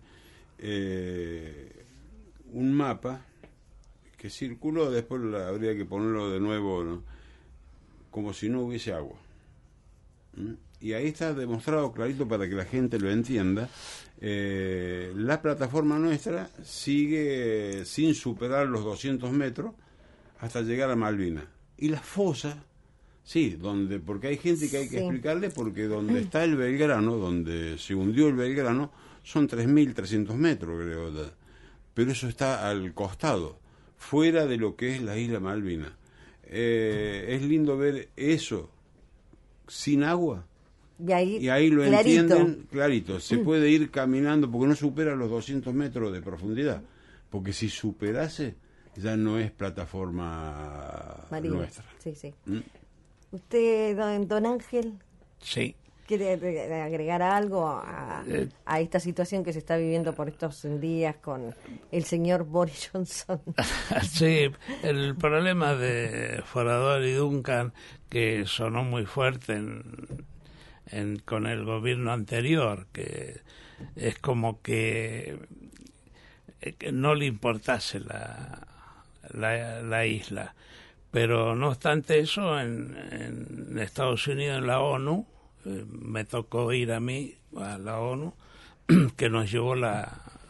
Speaker 3: eh, un mapa que circuló, después la- habría que ponerlo de nuevo, ¿no? Como si no hubiese agua. ¿Mm? Y ahí está demostrado clarito para que la gente lo entienda. Eh, la plataforma nuestra sigue sin superar los doscientos metros hasta llegar a Malvinas. Y las fosas, sí, donde, porque hay gente que hay que
Speaker 2: Sí.
Speaker 3: explicarle, porque donde está el Belgrano, donde se hundió el Belgrano, son tres mil trescientos metros, creo. ya. Pero eso está al costado, fuera de lo que es la isla Malvinas. Eh, es lindo ver eso sin agua.
Speaker 2: Y ahí,
Speaker 3: Y ahí lo
Speaker 2: clarito.
Speaker 3: entienden clarito. Se puede ir caminando porque no supera los doscientos metros de profundidad. Porque si superase, ya no es plataforma
Speaker 2: Marina.
Speaker 3: nuestra.
Speaker 2: Sí, sí.
Speaker 3: ¿Mm?
Speaker 2: ¿Usted, don, don Ángel,
Speaker 4: Sí.
Speaker 2: quiere agre- agregar algo a,
Speaker 4: Eh.
Speaker 2: a esta situación que se está viviendo por estos días con el señor Boris Johnson?
Speaker 4: Sí, el problema de Forador y Duncan, que sonó muy fuerte en, en, con el gobierno anterior, que es como que, eh, que no le importase la, la, la isla. Pero no obstante eso, en, en Estados Unidos, en la ONU, eh, me tocó ir a mí, a la ONU, que nos llevó la,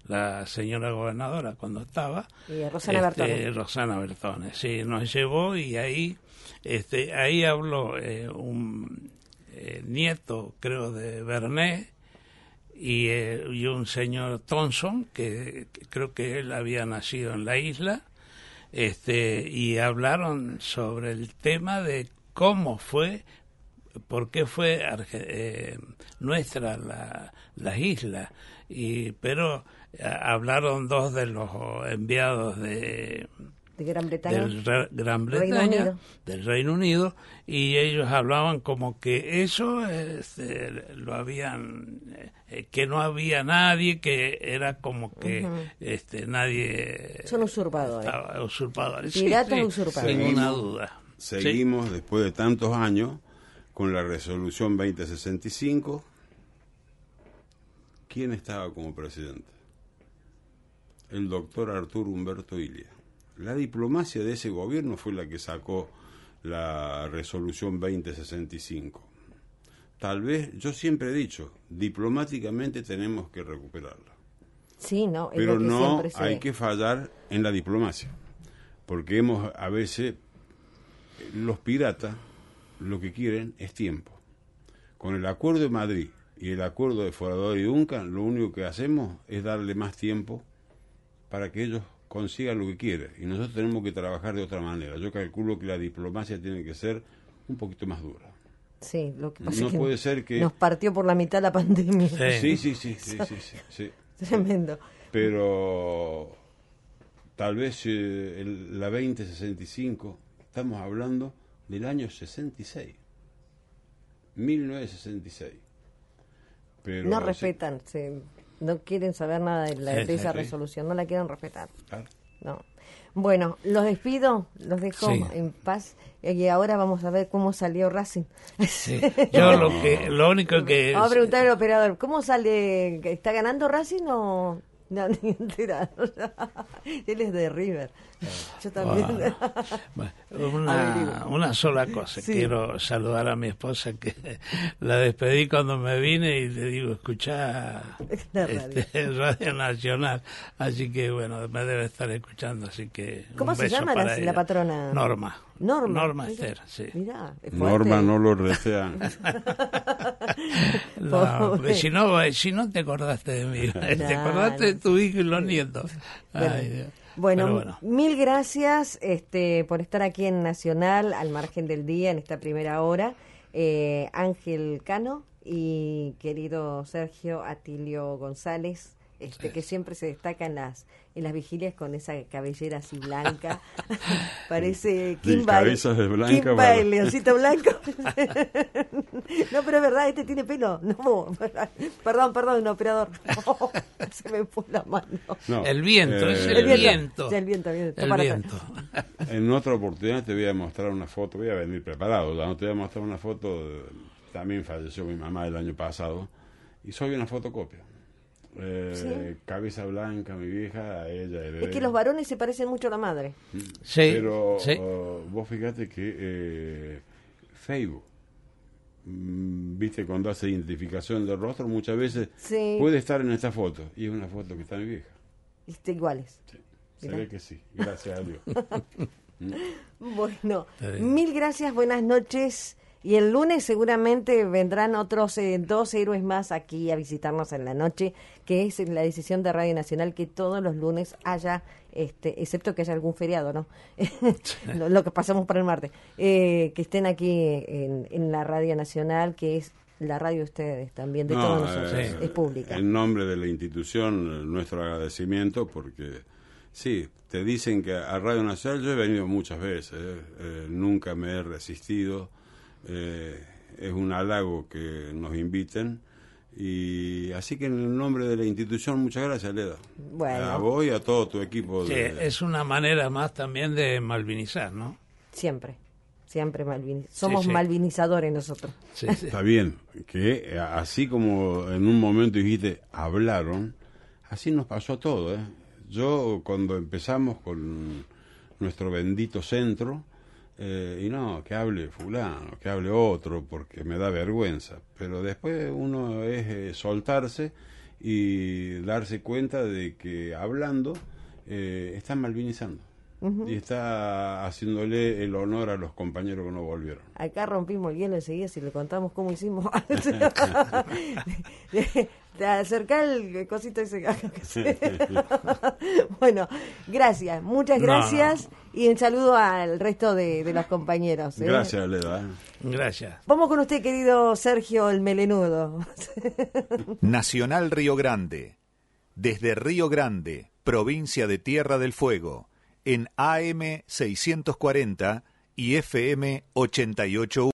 Speaker 4: la señora gobernadora cuando estaba.
Speaker 2: Y Rosana
Speaker 4: este,
Speaker 2: Bertone.
Speaker 4: Rosana Bertone, sí, nos llevó y ahí, este, ahí habló eh, un eh, nieto, creo, de Bernet, y, eh, y un señor Thompson, que, que creo que él había nacido en la isla, este, y hablaron sobre el tema de cómo fue, por qué fue eh, nuestra la, las islas, y pero eh, hablaron dos de los enviados de
Speaker 2: de Gran Bretaña,
Speaker 4: del Re, Gran Bretaña,
Speaker 2: Reino
Speaker 4: del Reino Unido, y ellos hablaban como que eso este, lo habían, eh, que no había nadie, que era como que uh-huh. este nadie
Speaker 2: son usurpadores,
Speaker 4: estaba, usurpadores,
Speaker 2: piratas
Speaker 4: sí, sí,
Speaker 2: usurpadores,
Speaker 4: sin ninguna duda.
Speaker 3: Seguimos
Speaker 4: sí.
Speaker 3: después de tantos años con la resolución veinte sesenta y cinco. ¿Quién estaba como presidente? El doctor Arturo Humberto Ilia. La diplomacia de ese gobierno fue la que sacó la resolución veinte sesenta y cinco. Tal vez, yo siempre he dicho, diplomáticamente tenemos que recuperarla.
Speaker 2: Sí, no, es
Speaker 3: pero
Speaker 2: lo que
Speaker 3: no
Speaker 2: siempre se
Speaker 3: hay
Speaker 2: ve.
Speaker 3: que fallar en la diplomacia, porque hemos a veces, los piratas lo que quieren es tiempo. Con el acuerdo de Madrid y el acuerdo de Forador y Duncan, lo único que hacemos es darle más tiempo para que ellos consigan lo que quieren, y nosotros tenemos que trabajar de otra manera. Yo calculo que la diplomacia tiene que ser un poquito más dura.
Speaker 2: Sí, lo que pasa
Speaker 3: no
Speaker 2: es que
Speaker 3: puede ser que
Speaker 2: nos partió por la mitad la pandemia.
Speaker 3: Sí, sí, sí, sí, sí, sí, sí.
Speaker 2: Tremendo.
Speaker 3: Pero tal vez eh, el, la veinte sesenta y cinco, estamos hablando del año sesenta y seis, mil novecientos sesenta y seis. Pero
Speaker 2: no respetan, sí. se, no quieren saber nada de, la,
Speaker 4: Sí,
Speaker 2: de esa
Speaker 4: sí,
Speaker 2: resolución, no la quieren respetar.
Speaker 3: Claro.
Speaker 2: No. Bueno, los despido, los dejo
Speaker 4: Sí.
Speaker 2: en paz, y ahora vamos a ver cómo salió Racing.
Speaker 4: Sí. Yo lo que, lo único que
Speaker 2: Vamos a preguntar al operador, ¿cómo sale? ¿Está ganando Racing o...? No, ni enterado. Él es de River. Yo también.
Speaker 4: Bueno, una, una sola cosa.
Speaker 2: Sí.
Speaker 4: Quiero saludar a mi esposa, que la despedí cuando me vine y le digo, escuchá
Speaker 2: radio.
Speaker 4: Este, Radio Nacional. Así que, bueno, me debe estar escuchando. Así que
Speaker 2: ¿Cómo
Speaker 4: un
Speaker 2: se
Speaker 4: beso
Speaker 2: llama
Speaker 4: para
Speaker 2: la,
Speaker 4: ella.
Speaker 2: la patrona?
Speaker 4: Norma.
Speaker 2: Norma.
Speaker 4: Norma
Speaker 2: Mirá,
Speaker 4: Esther, sí.
Speaker 2: Mirá, es fuerte.
Speaker 3: Norma, no lo desean.
Speaker 4: No, porque si no, si no te acordaste de mí, te
Speaker 2: Nah,
Speaker 4: acordaste de
Speaker 2: no.
Speaker 4: tu hijo y los nietos.
Speaker 2: Bueno,
Speaker 4: Ay, Dios.
Speaker 2: bueno,
Speaker 4: Pero bueno.
Speaker 2: mil gracias este, por estar aquí en Nacional, al margen del día, en esta primera hora. Eh, Ángel Cano y querido Sergio Atilio González, este,
Speaker 4: Sí.
Speaker 2: que siempre se destaca en las en las vigilias con esa cabellera así blanca. Parece Kimba,
Speaker 3: cabezas de blanca,
Speaker 2: Kimba
Speaker 3: bueno.
Speaker 2: el leoncito blanco. No, pero es verdad, este tiene pelo. No, perdón, perdón, operador. Se me fue la mano.
Speaker 3: No,
Speaker 4: El viento,
Speaker 3: eh,
Speaker 4: es el,
Speaker 2: El viento.
Speaker 4: viento.
Speaker 2: Sí, el viento, el viento. Está
Speaker 4: El
Speaker 2: para
Speaker 4: viento.
Speaker 3: En otra oportunidad te voy a mostrar una foto, voy a venir preparado, ya no te voy a mostrar una foto, de- también falleció mi mamá el año pasado, y soy una fotocopia. Eh,
Speaker 2: ¿Sí?
Speaker 3: Cabeza blanca, mi vieja, a ella heredé.
Speaker 2: Es que los varones se parecen mucho a la madre.
Speaker 4: Sí,
Speaker 3: Pero
Speaker 4: sí.
Speaker 3: uh, vos fíjate que eh, Facebook, mm, viste, cuando hace identificación del rostro, muchas veces
Speaker 2: Sí.
Speaker 3: puede estar en esta foto, y es una foto que está mi vieja.
Speaker 2: Este, iguales.
Speaker 3: Sí, se
Speaker 2: Mirá.
Speaker 3: ve que sí, gracias a Dios.
Speaker 2: Bueno,
Speaker 4: Está bien.
Speaker 2: mil gracias, buenas noches. Y el lunes seguramente vendrán otros eh, dos héroes más aquí a visitarnos en la noche, que es la decisión de Radio Nacional que todos los lunes haya, este, excepto que haya algún feriado, ¿no? lo, lo que pasamos para el martes, eh, que estén aquí en, en la Radio Nacional, que es la radio de ustedes también, de
Speaker 3: No,
Speaker 2: todos nosotros,
Speaker 3: eh,
Speaker 2: es pública.
Speaker 3: En nombre de la institución, eh, nuestro agradecimiento, porque sí, te dicen que a Radio Nacional yo he venido muchas veces, eh, eh, nunca me he resistido, eh, es un halago que nos inviten, y así que en el nombre de la institución, muchas gracias, Leda.
Speaker 2: Bueno.
Speaker 3: A vos y a todo tu equipo.
Speaker 4: Sí,
Speaker 3: de-
Speaker 4: es una manera más también de malvinizar, ¿no?
Speaker 2: Siempre, siempre malvin somos
Speaker 4: sí.
Speaker 2: malvinizadores nosotros.
Speaker 4: Sí, sí.
Speaker 3: Está bien, que eh, así como en un momento dijiste, hablaron, así nos pasó todo, ¿eh? Yo cuando empezamos con nuestro bendito centro, eh, y no, que hable fulano, que hable otro, porque me da vergüenza, pero después uno es eh, soltarse y darse cuenta de que hablando eh, están malvinizando. Uh-huh. Y está haciéndole el honor a los compañeros que no volvieron.
Speaker 2: Acá rompimos el hielo enseguida si le contamos cómo hicimos. de, de acercar el cosito ese. Bueno, gracias, muchas gracias. No, no. Y un saludo al resto de, de los compañeros. ¿eh?
Speaker 3: Gracias, Leda.
Speaker 4: Gracias.
Speaker 2: Vamos con usted, querido Sergio el Melenudo.
Speaker 5: Nacional Río Grande. Desde Río Grande, provincia de Tierra del Fuego, en A M seiscientos cuarenta y F M ochenta y ocho.